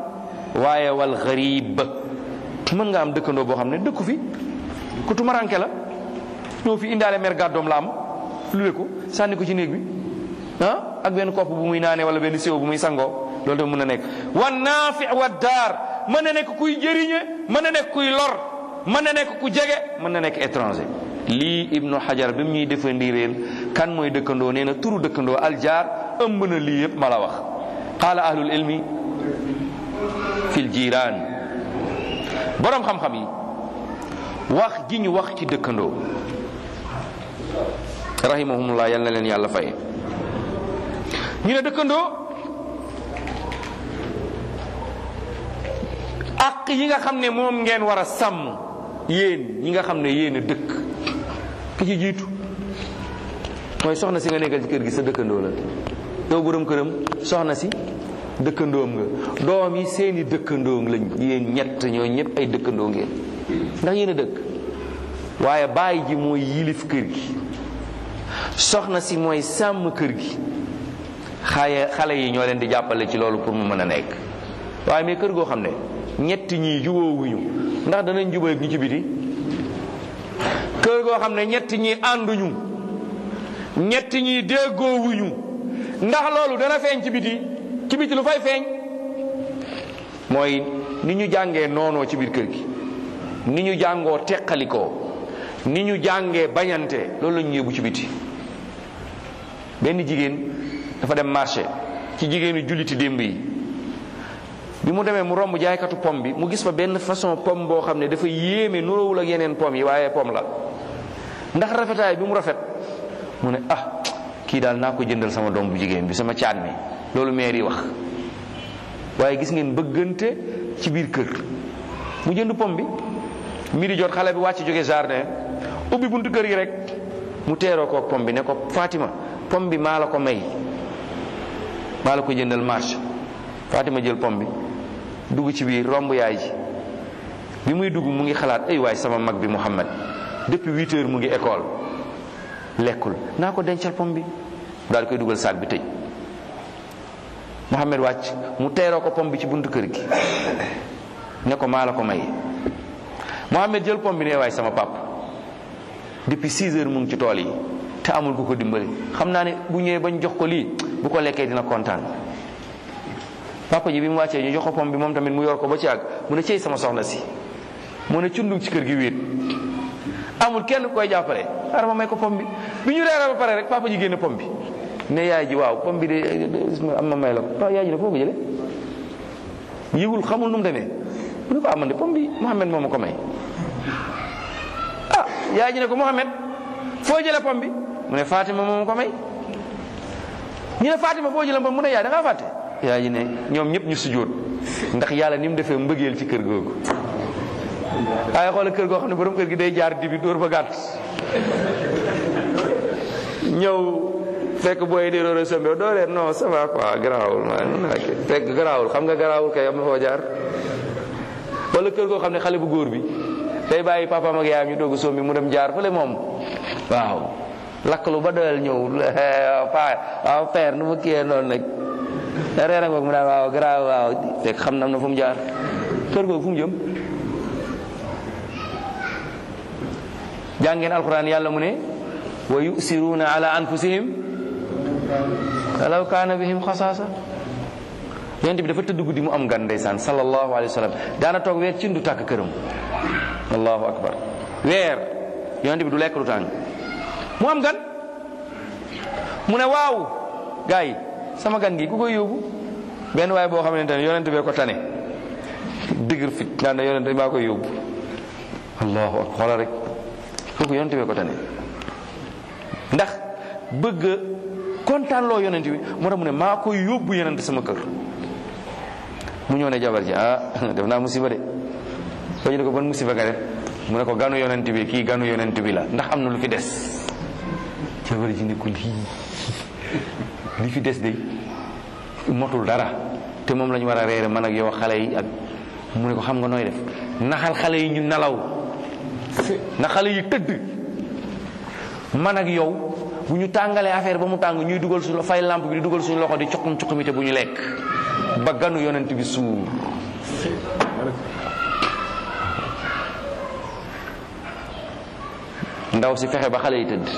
waaye wal gharib mën nga am dëkkandoo boo xam ne dëkku fi ku tumaranke la ñoo fi indaale mer gàddoom la am luwe ko sànni ko ci néeg bi ah ak benn kopp bu muy naanee wala benn séew bu muy sangoo loolu tamit mën na nekk wan naafi wa daar mën na nekk kuy jëriñe mën na nekk kuy lor mën na nekk ku jege mën na nekk étranger. lii Ibnu Hajar bi mu ñuy définireel kan mooy dëkkandoo nee na turu dëkkandoo aljaar ëmb na lii yëpp ma la wax. qaala ahlul ilmi fil jiraan borom xam-xam yi wax gi ñu wax ci dëkkandoo rahimahumullah yal na leen yàlla fay ñu ne dëkkandoo ak yi nga xam ne moom ngeen war a sàmm yéen ñi nga xam ne yéen a dëkk ki ci jiitu mooy soxna si nga nekkal ci kër gi sa dëkkandoo la yow borom këram soxna si dëkkandoom nga doom yi seeni dëkkandoo lañ yéen ñett ñoo ñëpp ay dëkkandoo ngeen ndax yéen a dëkk waaye baay ji mooy yilif kër gi soxna si mooy sàmm kër gi xaye xale yi ñoo leen di jàppale ci loolu pour mu mën a nekk waaye mais kër goo xam ne ñett ñii jubóowuñu ndax danañ jubóo ak ñi ci biti kër goo xam ne ñett ñii ànduñu ñett ñii déggoowuñu ndax loolu dana feeñ ci biti ci biti lu fay feeñ mooy ni ñu jàngee noonoo ci biir kër gi ni ñu jàngoo teqalikoo ni ñu jàngee bañante loolu la ñu yóbbu ci biti benn jigéen dafa dem marché ci jigéenu julliti démb yi bi mu demee mu romb jaaykatu pom bi mu gis fa benn façon pom boo xam ne dafa yéeme nuroowul ak yeneen pom yi waaye pom la ndax rafetaay bi mu rafet mu ne ah kii daal naa ko jëndal sama doom bu jigéen bi sama caat mi loolu meer yi wax waaye gis ngeen bëggante ci biir kër mu jënd pom bi midi jot xale bi wàcc jóge jardin ubbi buntu kër gi rek mu teeroo koog pom bi ne ko Fatima pom bi maa la ko may maa la ko jëndal marché Fatima jël pom bi dugg ci biir romb yaay ji bi muy dugg mu ngi xalaat ay waay sama mag bi Muhammad depuis huit heures mu ngi école lekkul naa ko dencal pom bi daal di koy dugal saak bi tëj Muhammad wàcc mu teeroo ko pom bi ci buntu kër gi ne ko maa la ko may Muhammad jël pom bi ne waay sama pap depuis six heures mu ngi ci tool yi te amul ku ko dimbali xam naa ne bu ñëwee bañ jox ko lii bu ko lekkee dina kontaan papa ji bi mu wàccee ñu jox ko pom bi moom tamit mu yor ko ba ci àgg mu ne cey sama soxna si mu ne cundug ci kër gi wéet amul kenn koy jàppale xaaral ma may ko pom bi bi ñu reeree ba pare rek papa ji génne pom bi ne yaay ji waaw pom bi de am ma may la ko waaw yaay ji ne foo ko jële yëgul xamul nu mu demee mu ne ko amande pom bi Mouhamed moo ma ko may ah yaay ji ne ko Mouhamed foo jële pom bi mu ne Fatima moo ma ko may ñu ne Fatima foo jële pom mu ne yaay da ngaa fàtte yaay ji ne ñoom ñëpp ñu sujjóot ndax yàlla ni mu defee mbëggeel ci kër googu waaye xoolal kër goo xam ne borom kër gi day jaar dibi dóor ba gàtt ñëw fekk booy di roore sombe doo reer non ça va quoi garaawul ma fekk garaawul xam nga garaawul kay am na foo jaar wala kër goo xam ne xale bu góor bi day bàyyi papaam ak yaayam ñu doog sombi mu dem jaar fële moom waaw lakkalu ba doyal ñëw pa waaw père nu mu kiyee noonu nag reer ak mu daan waaw garaaw waaw fekk xam na am na fu mu jaar kër googu fu mu jëm jàngeen alquran yàlla mu ne wa yusiruuna ala anfusihim walaw kaana bihim xasaasa yonent bi dafa tëdd guddi mu am gan ndeysaan sallallahu alayhi wa sallam daana toog weer cin du tàkk këram allahu akbar weer yonent bi du lekk du tàng mu am gan mu ne waaw gars yi sama gan gi ku koy yóbbu benn waay boo xamante ne yonent bee ko tane dëgër fit naan na yonent maa koy yóbbu allahu akbar xoolal rek kooku yonent bee ko tane ndax bëgg kontaan loo yonent bi moo tax mu ne maa koy yóbbu yonent sama kër mu ñëw ne jabar ji ah def naa musiba de soo ñu ne ko ban musiba nga def mu ne ko ganu yonent bi kii ganu yonent bi la ndax am na lu fi des jabar ji ne ko lii li fi des de motul dara te moom la ñu war a reere man ak yow xale yi ak mu ne ko xam nga nooy def naxal xale yi ñu nelaw na xale yi tëdd man ak yow bu ñu tàngalee affaire ba mu tàng ñuy dugal suñu fay lampe bi di dugal suñu loxo di cuqum cuqumite bu ñu lekk ba ganu yonent bi suur ndaw si fexe ba xale yi tëdd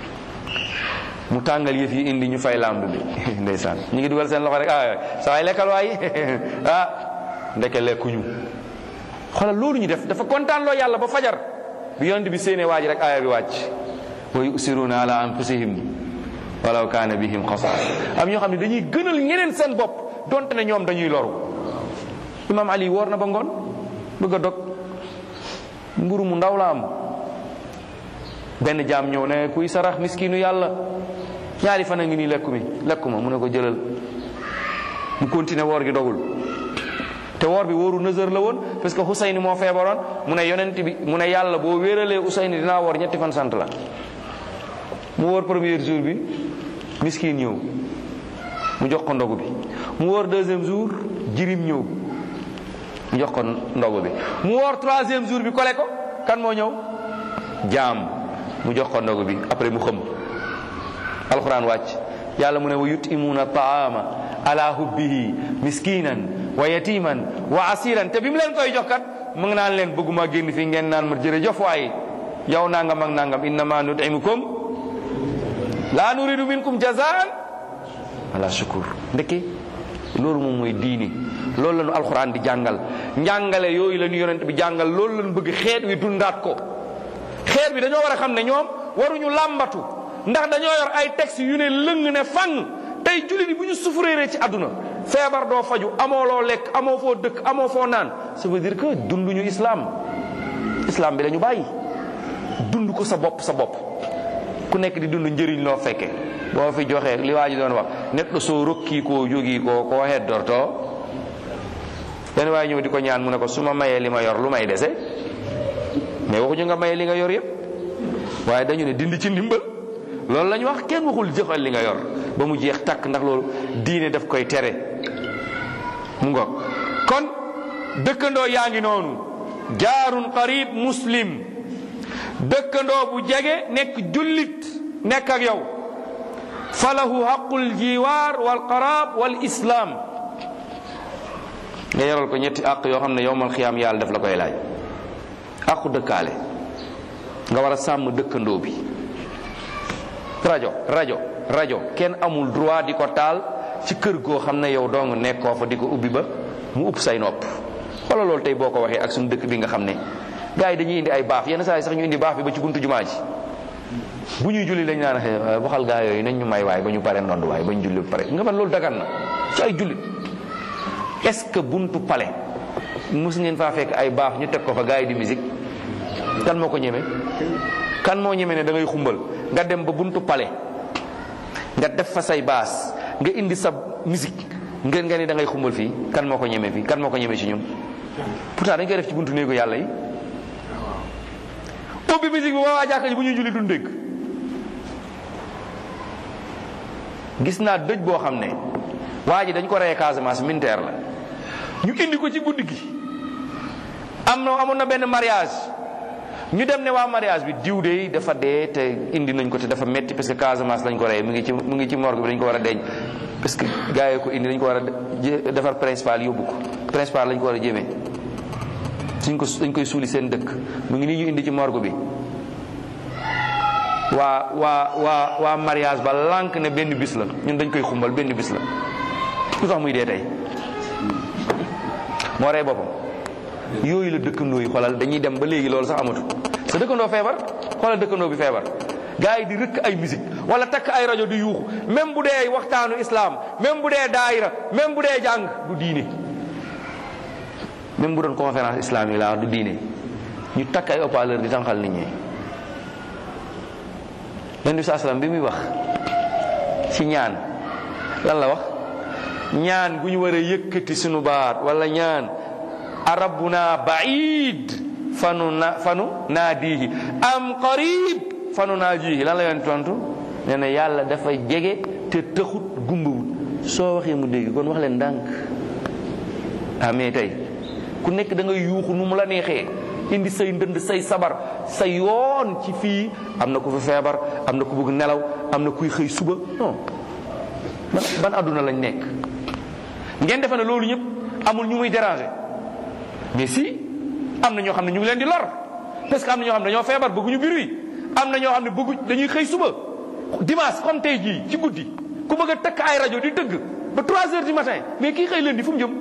mu tàngal yëf yi indi ñu fay lamb bi ndeysaan ñu ngi dugal seen loxo rek ah saa waay lekkal waay ah ndeke lekkuñu. xoolal loolu ñu def dafa kontaan loo yàlla ba fajar bi yonent bi séenee waa ji rek aaya bi wàcc wa yusiruuna ala anfusihim walaw kaana bihim xasaasa. am ñoo xam ne dañuy gënal ñeneen seen bopp donte ne ñoom dañuy loru. imam Ali woor na ba ngoon bëgg a dog mburu mu ndaw la am benn jaam ñëw ne kuy sarax miskinu yàlla ñaari fan a ngi nii lekku mi lekku ma mu ne ko jëlal. mu continuer woor gi dogul te woor bi wóoru nëzër la woon parce que Hussein moo feebaroon mu ne yonent bi mu ne yàlla boo wéeralee Hussein dinaa woor ñetti fan sant la. mu woor premier jour bi miskin ñëw mu jox ko ndogu bi mu woor deuxième jour jirim ñëw mu jox ko ndogu bi mu woor troisième jour bi kole ko kan moo ñëw jaam mu jox ko ndogu bi après mu xëm. alquran wàcc yàlla mu ne wa yutimuuna taama ala hubbihi miskinan wa yatiman wa asiran te bi mu leen koy jox kat mu ngi naan leen bëgguma génn fii ngeen naan ma jërëjëf waaye yow nangam ak nangam innama nutimukum la nuridu minkum jazaan wala shukur. ndeke loolu moom mooy diini loolu la ñu alquran di jàngal njàngale yooyu la ñu yonent bi jàngal loolu la ñu bëgg xeet wi dundaat ko. xeet bi dañoo war a xam ne ñoom waruñu làmbatu ndax dañoo yor ay textes yu ne lëng ne fang. tey jullit yi bu ñu souffrir ci àdduna feebar doo faju amoo loo lekk amoo foo dëkk amoo foo naan ça veut dire que dunduñu islam islam bi la ñu bàyyi dund ko sa bopp sa bopp ku nekk di dund njëriñ loo fekke boo fi joxee li waa ji doon wax neɗɗo so rokki ko jogi ko ko heddorto benn waaye ñëw di ko ñaan mu ne ko su ma mayee li ma yor lu may dese mais waxuñu nga mayee li nga yor yëpp waaye dañu ne dindi ci ndimbal loolu la ñu wax kenn waxul joxal li nga yor ba mu jeex takk ndax loolu diine daf koy tere mu ngoog. kon dëkkandoo yaa ngi noonu jaarun qarib muslim dëkkandoo bu jege nekk jullit nekk ak yow falahu haqqul jiwaar wal qarab wal islam nga yoral ko ñetti àq yoo xam ne yowmal xiyaam yàlla daf la koy laaj. àqu dëkkaale nga war a sàmm dëkkandoo bi. rajo rajo rajo kenn amul droit di ko taal ci kër goo xam ne yow dong nekkoo fa di ko ubbi ba mu upp say nopp. xoolal loolu tey boo ko waxee ak suñu dëkk bi nga xam ne gars yi dañuy indi ay baaf yenn saa yi sax ñu indi baaf bi ba ci buntu jumaa ji bu ñuy julli lañ naan waxal gaa yooyu nañ ñu may waay ba ñu pare ndond waay ba ñu julli ba pare nga man loolu dagan na ci ay jullit. est-ce que buntu pale mus ngeen faa fekk ay baaf ñu teg ko fa gars yi di musique kan moo ko ñeme kan moo ñeme ne da ngay xumbal nga dem ba buntu pale nga def fa say baas nga indi sa musique ngeen nga ni da ngay xumbal fii kan moo ko ñeme fii kan moo ko ñeme ci ñun pourtant dañ koy def ci buntu néegu yàlla yi ubbi musique bi waa jàkka ji bu ñuy julli duñ dégg. gis naa dëj boo xam ne waa ji dañ ko reye Casamance militaire la ñu indi ko ci guddi gi am na amoon na benn mariage ñu dem ne waa mariage bi diw de dafa dee te indi nañ ko te dafa metti parce que Casamance lañ ko rey mu ngi ci mu ngi ci morgue bi dañ ko war a denc parce que gars yi ko indi dañ ko war a defar principal yóbbu ko principal lañ ko war a jëmee suñ ko dañ koy suuli seen dëkk mu ngi nii ñu indi ci morgue bi waa waa waa waa mariage ba lànk ne benn bis la ñun dañ koy xumbal benn bis la lu tax muy dee tey moo rey boppam. yooyu la dëkkandoo yi xoolal dañuy dem ba léegi loolu sax amatul sa dëkkandoo feebar xoolal dëkkandoo bi feebar gars yi di rëkk ay musique wala takk ay rajo di yuuxu même bu dee waxtaanu islam même bu dee daayira même bu dee jàng du diine même bu doon conférence islamique la du diine ñu takk ay haut-parleur di tànqal nit ñi. Nabi sallam bi muy wax ci ñaan lan la wax ñaan gu ñu war a yëkkati sunu baat wala ñaan arabuna baid fanu na fanu naadihi am qarib fanu naajihi lan la yoon tontu nee na yàlla dafa jege te tëxut gumbawut soo waxee mu dégg kon wax leen ndànk. ah mais tey ku nekk da ngay yuuxu nu mu la neexee indi say ndënd say sabar sa yoon ci fii am na ku fi feebar am na ku bëgg nelaw am na kuy xëy suba non ban ban adduna lañ nekk ngeen defe ne loolu ñëpp amul ñu muy déranger mais si am na ñoo xam ne ñu ngi leen di lor parce que am na ñoo xam ne dañoo feebar bëgguñu bruit, am na ñoo xam ne bëggu dañuy xëy suba dimanche comme tey jii ci guddi ku bëgg a takk ay rajo di tëgg ba trois heures du matin, mais kii xëy leen di fu mu jëm.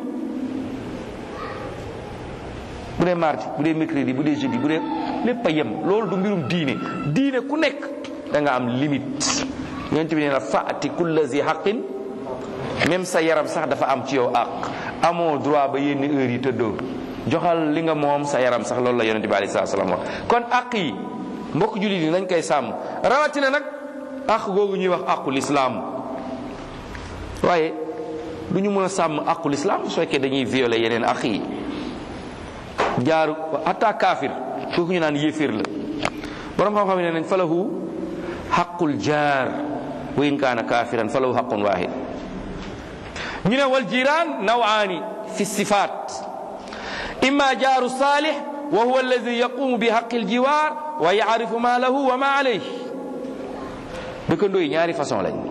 bu dee mardi bu dee mercredi bu dee jeudi bu dee lépp a yem. loolu du mbirum diine. diine ku nekk da nga am limite. yonent bi nee na faati kulla zi haqqin, même sa yaram sax dafa am ci yow àq. amoo droit ba yenn heures yi tëddoo. joxal li nga moom sa yaram sax, loolu la yonent bi alayhi salaam wax. kon àq yi mbokk jullit yi nañ koy sàmm, rawatina nag àq googu ñuy wax àqu lislaam. waaye du ñu mën a sàmm àqu lislaam su fekkee dañuy violer yeneen àq yi. jaaru hatta kaafir kooku ñu naan yéeféer la. borom xam-xam ne nañ falahu xaqul jaar wa in kaana kaafiran falahu xaqun waahid. ñu ne wal jiraan nawaani fi sifaat, imma jaaru saalih wa huwa alladi yaqumu bi xaqil jiwaar wa yaarifu ma lahu wa ma alayh. dëkkandoo yi ñaari façon lañ.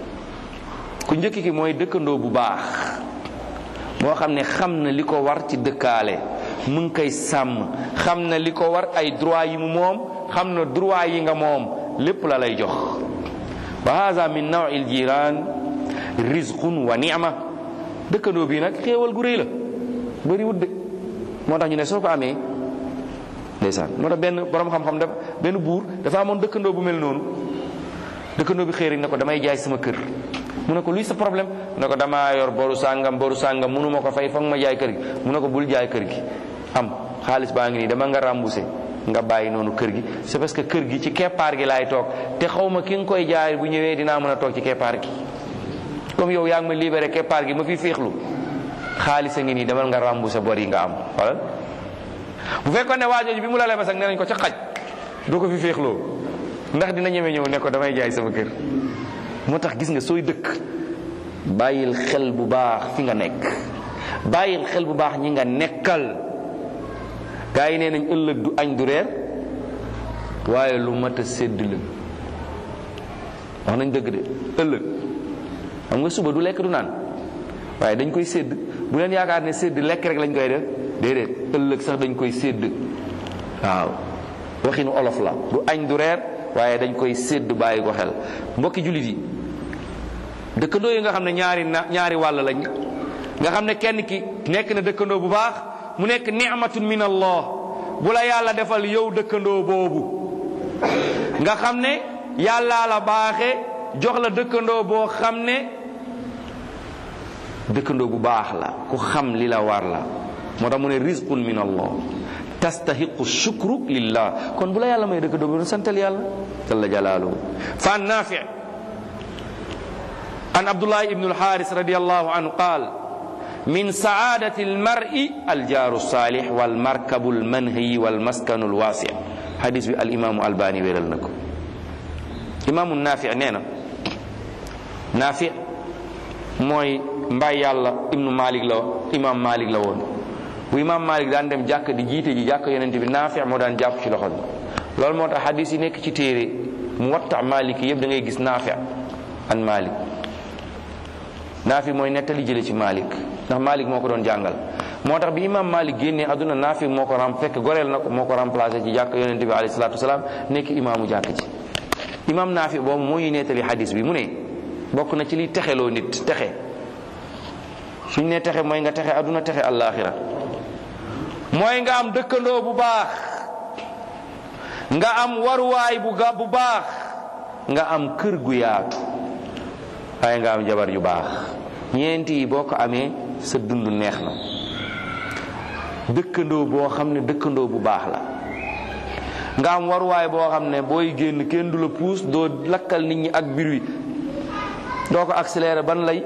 ku njëkk ki mooy dëkkandoo bu baax moo xam ne xam na li ko war ci dëkkaale, mu ngi koy sàmm, xam na li ko war ay droit yi mu moom, xam na droit yi nga moom, lépp la lay jox. wa hada min nawi l jiran rizqun wa ni'ma. dëkkandoo bii nag xéewal gu rëy la, bëri wut de. moo tax ñu ne soo ko amee ndeysaan. moo tax benn borom xam-xam daf benn buur dafa amoon dëkkandoo bu mel noonu. dëkkandoo bi xëy rek ne ko damay jaay sama kër. mu ne ko luy sa problème, mu ne ko damaa yor boru sàngam boru sàngam mënu ma ko fay foog ma jaay kër gi. mu ne ko bul jaay kër gi, am xaalis baa ngi nii dama nga remboursé nga bàyyi noonu kër gi. c'est parce que kër gi ci keppaar gi laay toog te xaw ma ki nga koy jaay bu ñëwee dinaa mën a toog ci keppaar gi. comme yow yaa ngi ma libéré keppaar gi ma fi féexlu, xaalis a ngi nii demal nga remboursé bor yi nga am. wala bu fekkoon ne waajooju bi mu la lebal sax nee nañ ko ca xaj doo ko fi féexloo, ndax dina ñeme ñëw ne ko damay jaay sama kër. moo tax gis nga sooy dëkk bàyyil xel bu baax fi nga nekk, bàyyil xel bu baax ñi nga nekkal. gaa yi nee nañ ëllëg du añ du reer waaye lu mat a sédd la. wax nañ dëgg de, ëllëg xam nga suba du lekk du naan waaye dañ koy sédd. bu leen yaakaar ne sédd lekk rek lañ koy def, déedéet ëllëg sax dañ koy sédd. waaw waxinu olof la, du añ du reer waaye dañ koy sédd, bàyyi ko xel. mbokki jullit yi, dëkkandoo yi nga xam ne ñaari na ñaari wàll lañ, nga xam ne kenn ki nekk na dëkkandoo bu baax, mu nekk ni'matun min Allah. bu la yàlla defal yow dëkkandoo boobu nga xam ne yàllaa la baaxe jox la dëkkandoo boo xam ne dëkkandoo bu baax la, ku xam li la war la. moo tax mu ne rizqun min Allah tastahiqu shukru lillah. kon bu la yàlla may dëkkandoo boobu santal yàlla jalla jalaaluhu. fa an Naafi an Abdullah ibn al-Haris radiyallahu anhu qaal min saadati almar'i aljaaru saalih wal markabu almanhiyi wal maskanu alwaasi. hadis bi al imaamu Albani wéral na ko. imaamu Naafi nee na, Naafi mooy mbay yàlla ibnu Malik la imaam Malik la woon. bu imaam Malik daan dem jàkk di jiite ji jàkk yonent bi, Naafi moo daan jàpp ci loxo bi. loolu moo tax hadis yi nekk ci téere Muwatta Malik yëpp da ngay gis Naafi an Malik. Naafi mooy nettali jële ci Malik, ndax Malik moo ko doon jàngal. moo tax bi imam Malik génnee àdduna, Naafi moo ko ram fekk goreel na ko, moo ko remplacé ci jàkk yonent bi alayhi salaatu wasalaam, nekk imaamu jàkk ci. imam Naafi boobu moo ñu nettali hadis bi, mu ne bokk na ci liy texeloo nit texe. suñ ne texe mooy nga texe àdduna texe àllaaxira, mooy nga am dëkkandoo bu baax, nga am waruwaay bu ga bu baax, nga am kër gu yaatu, waaye nga am jabar yu baax. ñeenti yi boo ko amee sa dund neex na. dëkkandoo boo xam ne dëkkandoo bu baax la, nga am waruwaay boo xam ne booy génn kenn du la puus, doo lakkal nit ñi ak biir wi, doo ko accéléré ban lay.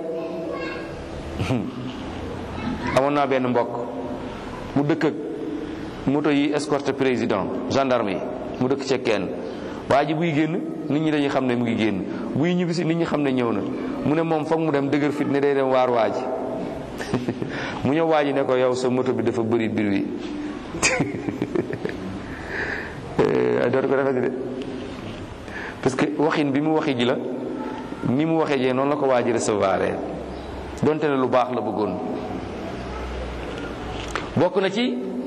amoon naa benn mbokk mu dëkk ak moto yi escorte président gendarme yi, mu dëkk ca kenn. waa ji buy génn nit ñi dañuy xam ne mu ngi génn, buy ñibbisi nit ñi xam ne ñëw na. mu ne moom foog mu dem dëgër fit ne day dem waar waa ji. mu ñëw waa ji ne ko yow sa moto bi dafa bëri biir wi. dootu ko defati de, parce que waxin bi mu waxi ji la, ni mu waxee jee noonu la ko waa ji recevoir donte ne lu baax la bëggoon. bokk na ci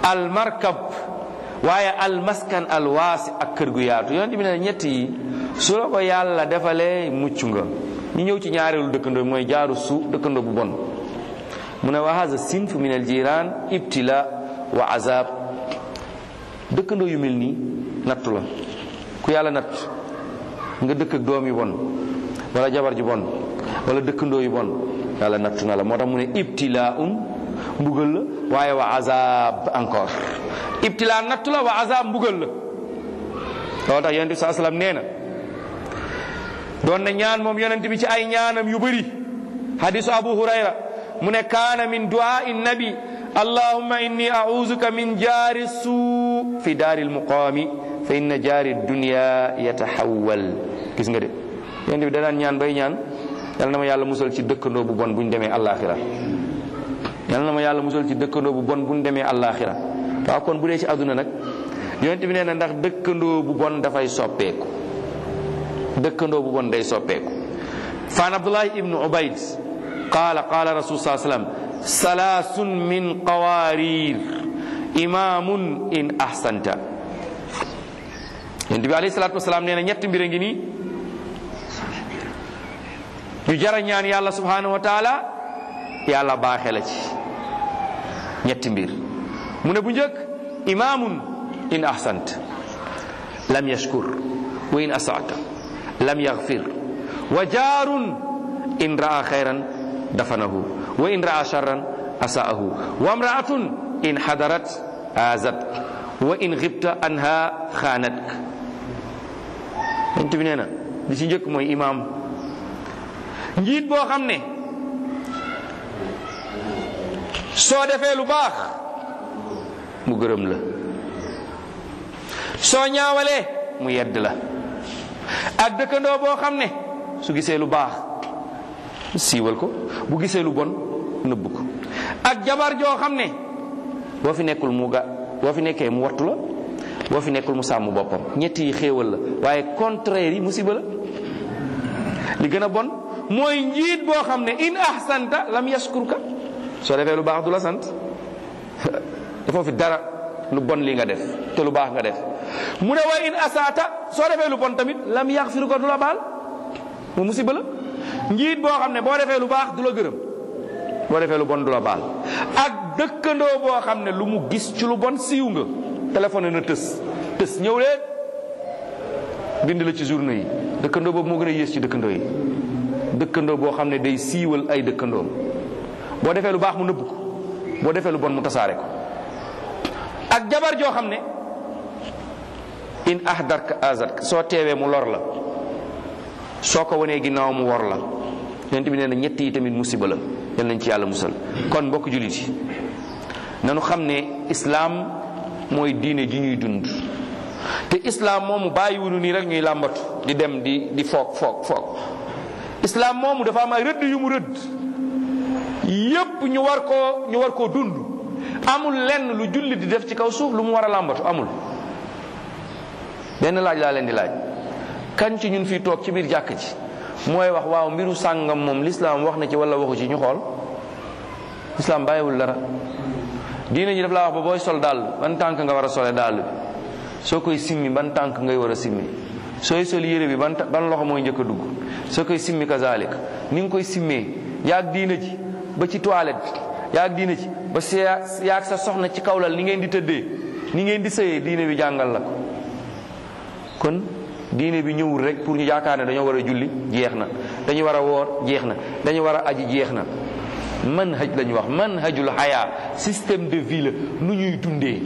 al markab waaye al maskan al waasi ak kër gu yaatu. yonent bi ne ñett yi su la ko yàlla defalee mucc nga. ñu ñëw ci ñaareelu dëkkandoo mooy jaaru suuf, dëkkandoo bu bon. mu ne wa haza sinf min al jiraan ibtila wa azab. dëkkandoo yu mel nii nattu la. ku yàlla natt nga dëkk ak doom yu bon wala jabar ju bon wala dëkkandoo yu bon, yàlla nattu na la. moo tax mu ne ibtila um mbugal la waaye wa azab encore. ibtila nattu la, wa azab mbugal la. loolu tax yonent bi saa sallam nee na doon na ñaan moom yonent bi ci ay ñaanam yu bëri. hadisu Abu Hurayra mu ne kaana min du'aa'i nabi allahumma inni a'uuzuka min jaari suu fi daaril muqaami fa inna jaari dunya yatahawwal. gis nga de yonent bi danaan ñaan bay ñaan yal na ma yàlla musal ci dëkkandoo bu bon bu ñu demee àllaaxira. yal na ma yàlla musal ci dëkkandoo bu bon bu ñu demee àllaaxira. waaw kon bu dee ci àdduna nag yonent bi nee na ndax dëkkandoo bu bon dafay soppeeku. dëkkandoo bu bon day soppeeku. fan Abdullah ibnu Ubayd qaala qaala rasul saa sallam salaasun min qawaariir imaamun in ahsanta. yonent bi alayhi salaatu wasalaam nee na ñetti mbir a ngi nii yu jara ñaan yàlla subhanahu wa taala yàlla baaxe la ci. ñetti mbir mu ne bu njëkk imaamun in ahsant lam yashkur wa in asata lam yaghfir wa jaarun in raa khayran dafanahu wa in raa sharran asaahu wa imraatun in hadarat azat wa in ghibta anha khaanatka. yonent bi nee na li ci njëkk mooy imaam, njiit boo xam ne soo defee lu baax mu gërëm la, soo ñaawalee mu yedd la. ak dëkkandoo boo xam ne su gisee lu baax siiwal ko, bu gisee lu bon nëbb ko. ak jabar joo xam ne boo fi nekkul mu ga boo fi nekkee mu wattu la, boo fi nekkul mu sàmm boppam. ñett yi xéewal la waaye contraire yi musiba la. li gën a bon mooy njiit boo xam ne in ahsanta lam yaskurka, soo defee lu baax du la sant. dafoo fi dara lu bon li nga def te lu baax nga def. mu ne wa in asaata soo defee lu bon tamit lam yaxfiruka du la baal. mu musiba la. njiit boo xam ne boo defee lu baax du la gërëm, boo defee lu bon du la baal. ak dëkkandoo boo xam ne lu mu gis ci lu bon siiw nga téléphone na tës tës ñëw leen bind la ci journée yi. dëkkandoo boobu moo gën a yées ci dëkkandoo yi. dëkkandoo boo xam ne day siiwal ay dëkkandoom, boo defee lu baax mu nëbb ko, boo defee lu bon mu tasaare ko. ak jabar joo xam ne in ahdarka azarka soo teewee mu lor la, soo ko wanee ginnaaw mu wor la. yonent bi nee na ñett yi tamit musiba la. yal nañ ci yàlla musal. kon mbokk jullit yi nanu xam ne islaam mooy diine ji ñuy dund. te islaam moomu bàyyiwunu nii rek ñuy làmbatu di dem di di foog foog foog. islaam moomu dafa am ay rëdd yu mu rëdd yépp ñu war koo ñu war koo dund. amul lenn lu julli di def ci kaw suuf lu mu war a làmbatu amul. benn laaj laa leen di laaj, kañ ci ñun fii toog ci biir jàkk ji mooy wax waaw mbiru sàngam moom lislaam wax na ci wala waxu ci ñu xool. lislaam bàyyiwul dara. diine ji daf laa wax ba booy sol dàll ban tànk nga war a sole dàll bi, soo koy simmi ban tànk ngay war a simmi, sooy sol yére bi ban ban loxo mooy njëkk a dugg, soo koy simmi kazalik ni nga koy simmee. yaag diine ji ba ci toilette bi, yaag diine ji ba si yaag sa soxna ci kawlal ni ngeen di tëddee, ni ngeen di sëyee, diine bi jàngal la ko. kon diine bi ñëwul rek pour ñu yaakaar ne dañoo war a julli jeex na, dañu war a woor jeex na, dañu war a aji jeex na. manhaj la ñu wax, manhajul haya, système de vie la, nu ñuy dundee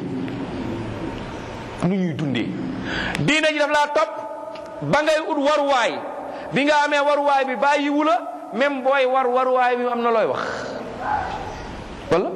nu ñuy dundee. diine ji daf laa topp ba ngay ut waruwaay, bi nga amee waruwaay bi bàyyiwu la, même booy war waruwaay bi am na looy wax wala.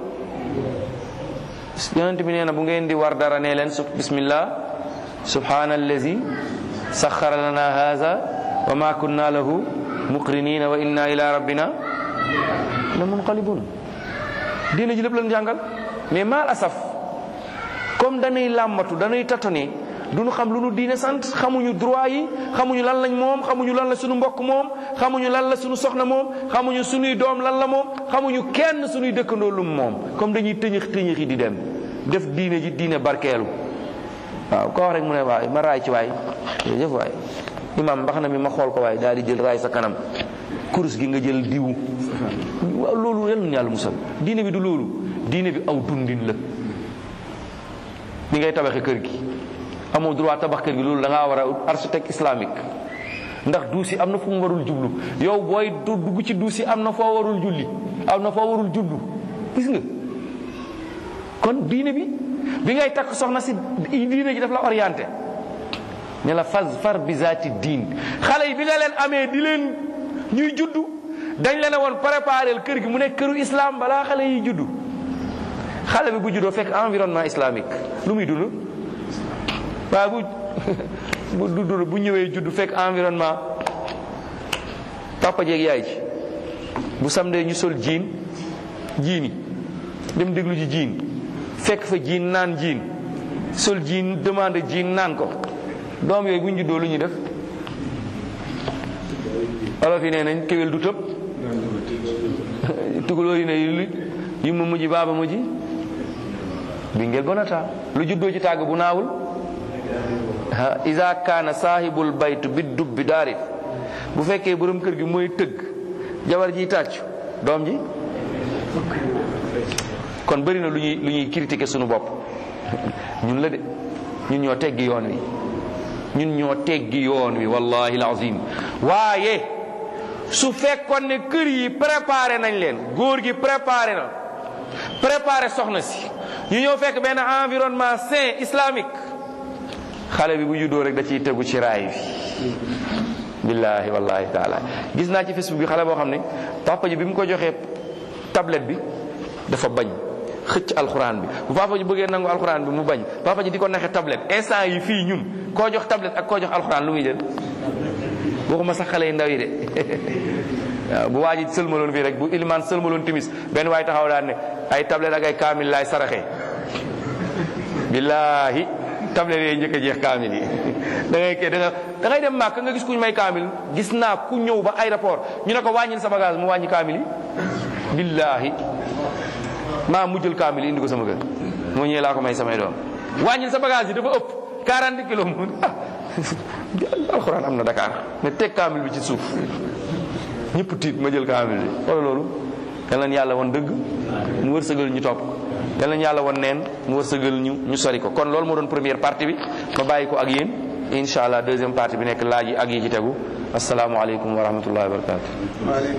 yonent bi nee na bu ngeen di war dara nee leen su bismillah subhanallazi saxara lana haza wa ma kunna lahu muqrinina wa inna ila rabbina la munqalibun. diine ji lépp lañ jàngal, mais mal asaf comme dañuy làmbatu dañuy tatone duñu xam lu nu diine sant. xamuñu droit yi, xamuñu lan lañ moom, xamuñu lan la suñu mbokk moom, xamuñu lan la suñu soxna moom, xamuñu suñuy doom lan la moom, xamuñu kenn suñuy dëkkandoo lum moom. comme dañuy tëñëx tëñëxi di dem def diine ji diine barkeelu waaw ko wax rek mu ne waay ma raay ci waay jëf waay imam mbax na mi ma xool ko waay daal di jël raay sa kanam kurus gi nga jël diwu waaw loolu yal na yàlla musal diine bi du loolu diine bi aw dundin la ni ngay tabaxee kër gi amoo droit tabax kër gi loolu da ngaa war a architecte islamique ndax duusi am na fu mu warul jublu yow booy dugg ci duusi am na foo warul julli am na foo warul jublu gis nga kon diine bi bi ngay takk soxna si diine ji daf la orienté ne la fas far bi zaati diin xale yi bi nga leen amee di leen ñuy juddu dañ leen a woon préparer kër gi mu nekk këru islam balaa xale yi juddu xale bi bu juddoo fekk environnement islamique lu muy dund waaye bu bu dudd bu ñëwee juddu fekk environnement papa jeeg yaay ji bu samedi ñu sol jiin jiini dem déglu ji jiin fekk fa jiin naan jiin sol jiin demande jiin naan ko doom yooyu bu ñu juddoo lu ñuy def olof yi nee nañ kéwél du tëb tugaloo yi ne yi mu mujj baaba mujj bi ngel bonata lu juddoo ci tàgg bu naawul iza kaana saahibul baytu bi dubbi daarif bu fekkee borom kër gi mooy tëgg jabar ji tàccu doom ji kon bëri na lu ñuy lu ñuy critiquer sunu bopp ñun la de ñun ñoo teggi yoon wi ñun ñoo teggi yoon wi wallahi alazim waaye su fekkoon ne kër yi préparé nañ leen góor gi préparé na préparé soxna si ñu ñëw fekk benn environnement sain islamique xale bi bu juddoo rek da ciy tegu ci raay bi billahi wallahi taala gis naa ci Facebook bi xale boo xam ne papa ji bi mu ko joxee tablette bi dafa bañ xëcc alxuraan bi bu papa ji bëggee nangu alxuraan bi mu bañ papa ji di ko naxe tablette instant yi fii ñun koo jox tablette ak koo jox alxuraan lu muy jël waxuma sax xale yu ndaw yi de waaw bu waa ji sëlmaloon fii rek bu ilimaan sëlmaloon timis benn waay taxaw daan ne ay tablette ak ay kaamil laay saraxee billahi tablette yooyu njëkk a jeex kaamil yi da ngay da nga da ngay dem màkk nga gis kuñ may kaamil gis naa ku ñëw ba aéroport ñu ne ko wàññil sa bagage mu wàññi kaamil yi billahi maa mujjal kaamil yi indi ko sama kër moo ñëwee laa ko may samay doom wàññil sa bagage yi dafa ëpp quarante kilos mu ah alxuraan am na Dakar ne teg kaamil bi ci suuf ñëpp tiit ma jël kaamil bi wala loolu yal nañu yàlla woon dëgg mu wërsëgal ñu topp yal nañu yàlla woon neen mu wërsëgal ñu ñu sori ko kon loolu moo doon première partie bi ma bàyyi ko ak yéen incha allah deuxième partie bi nekk laaj yi ak yi ci tegu asalaamualeykum wa rahmatullahi wa barakatu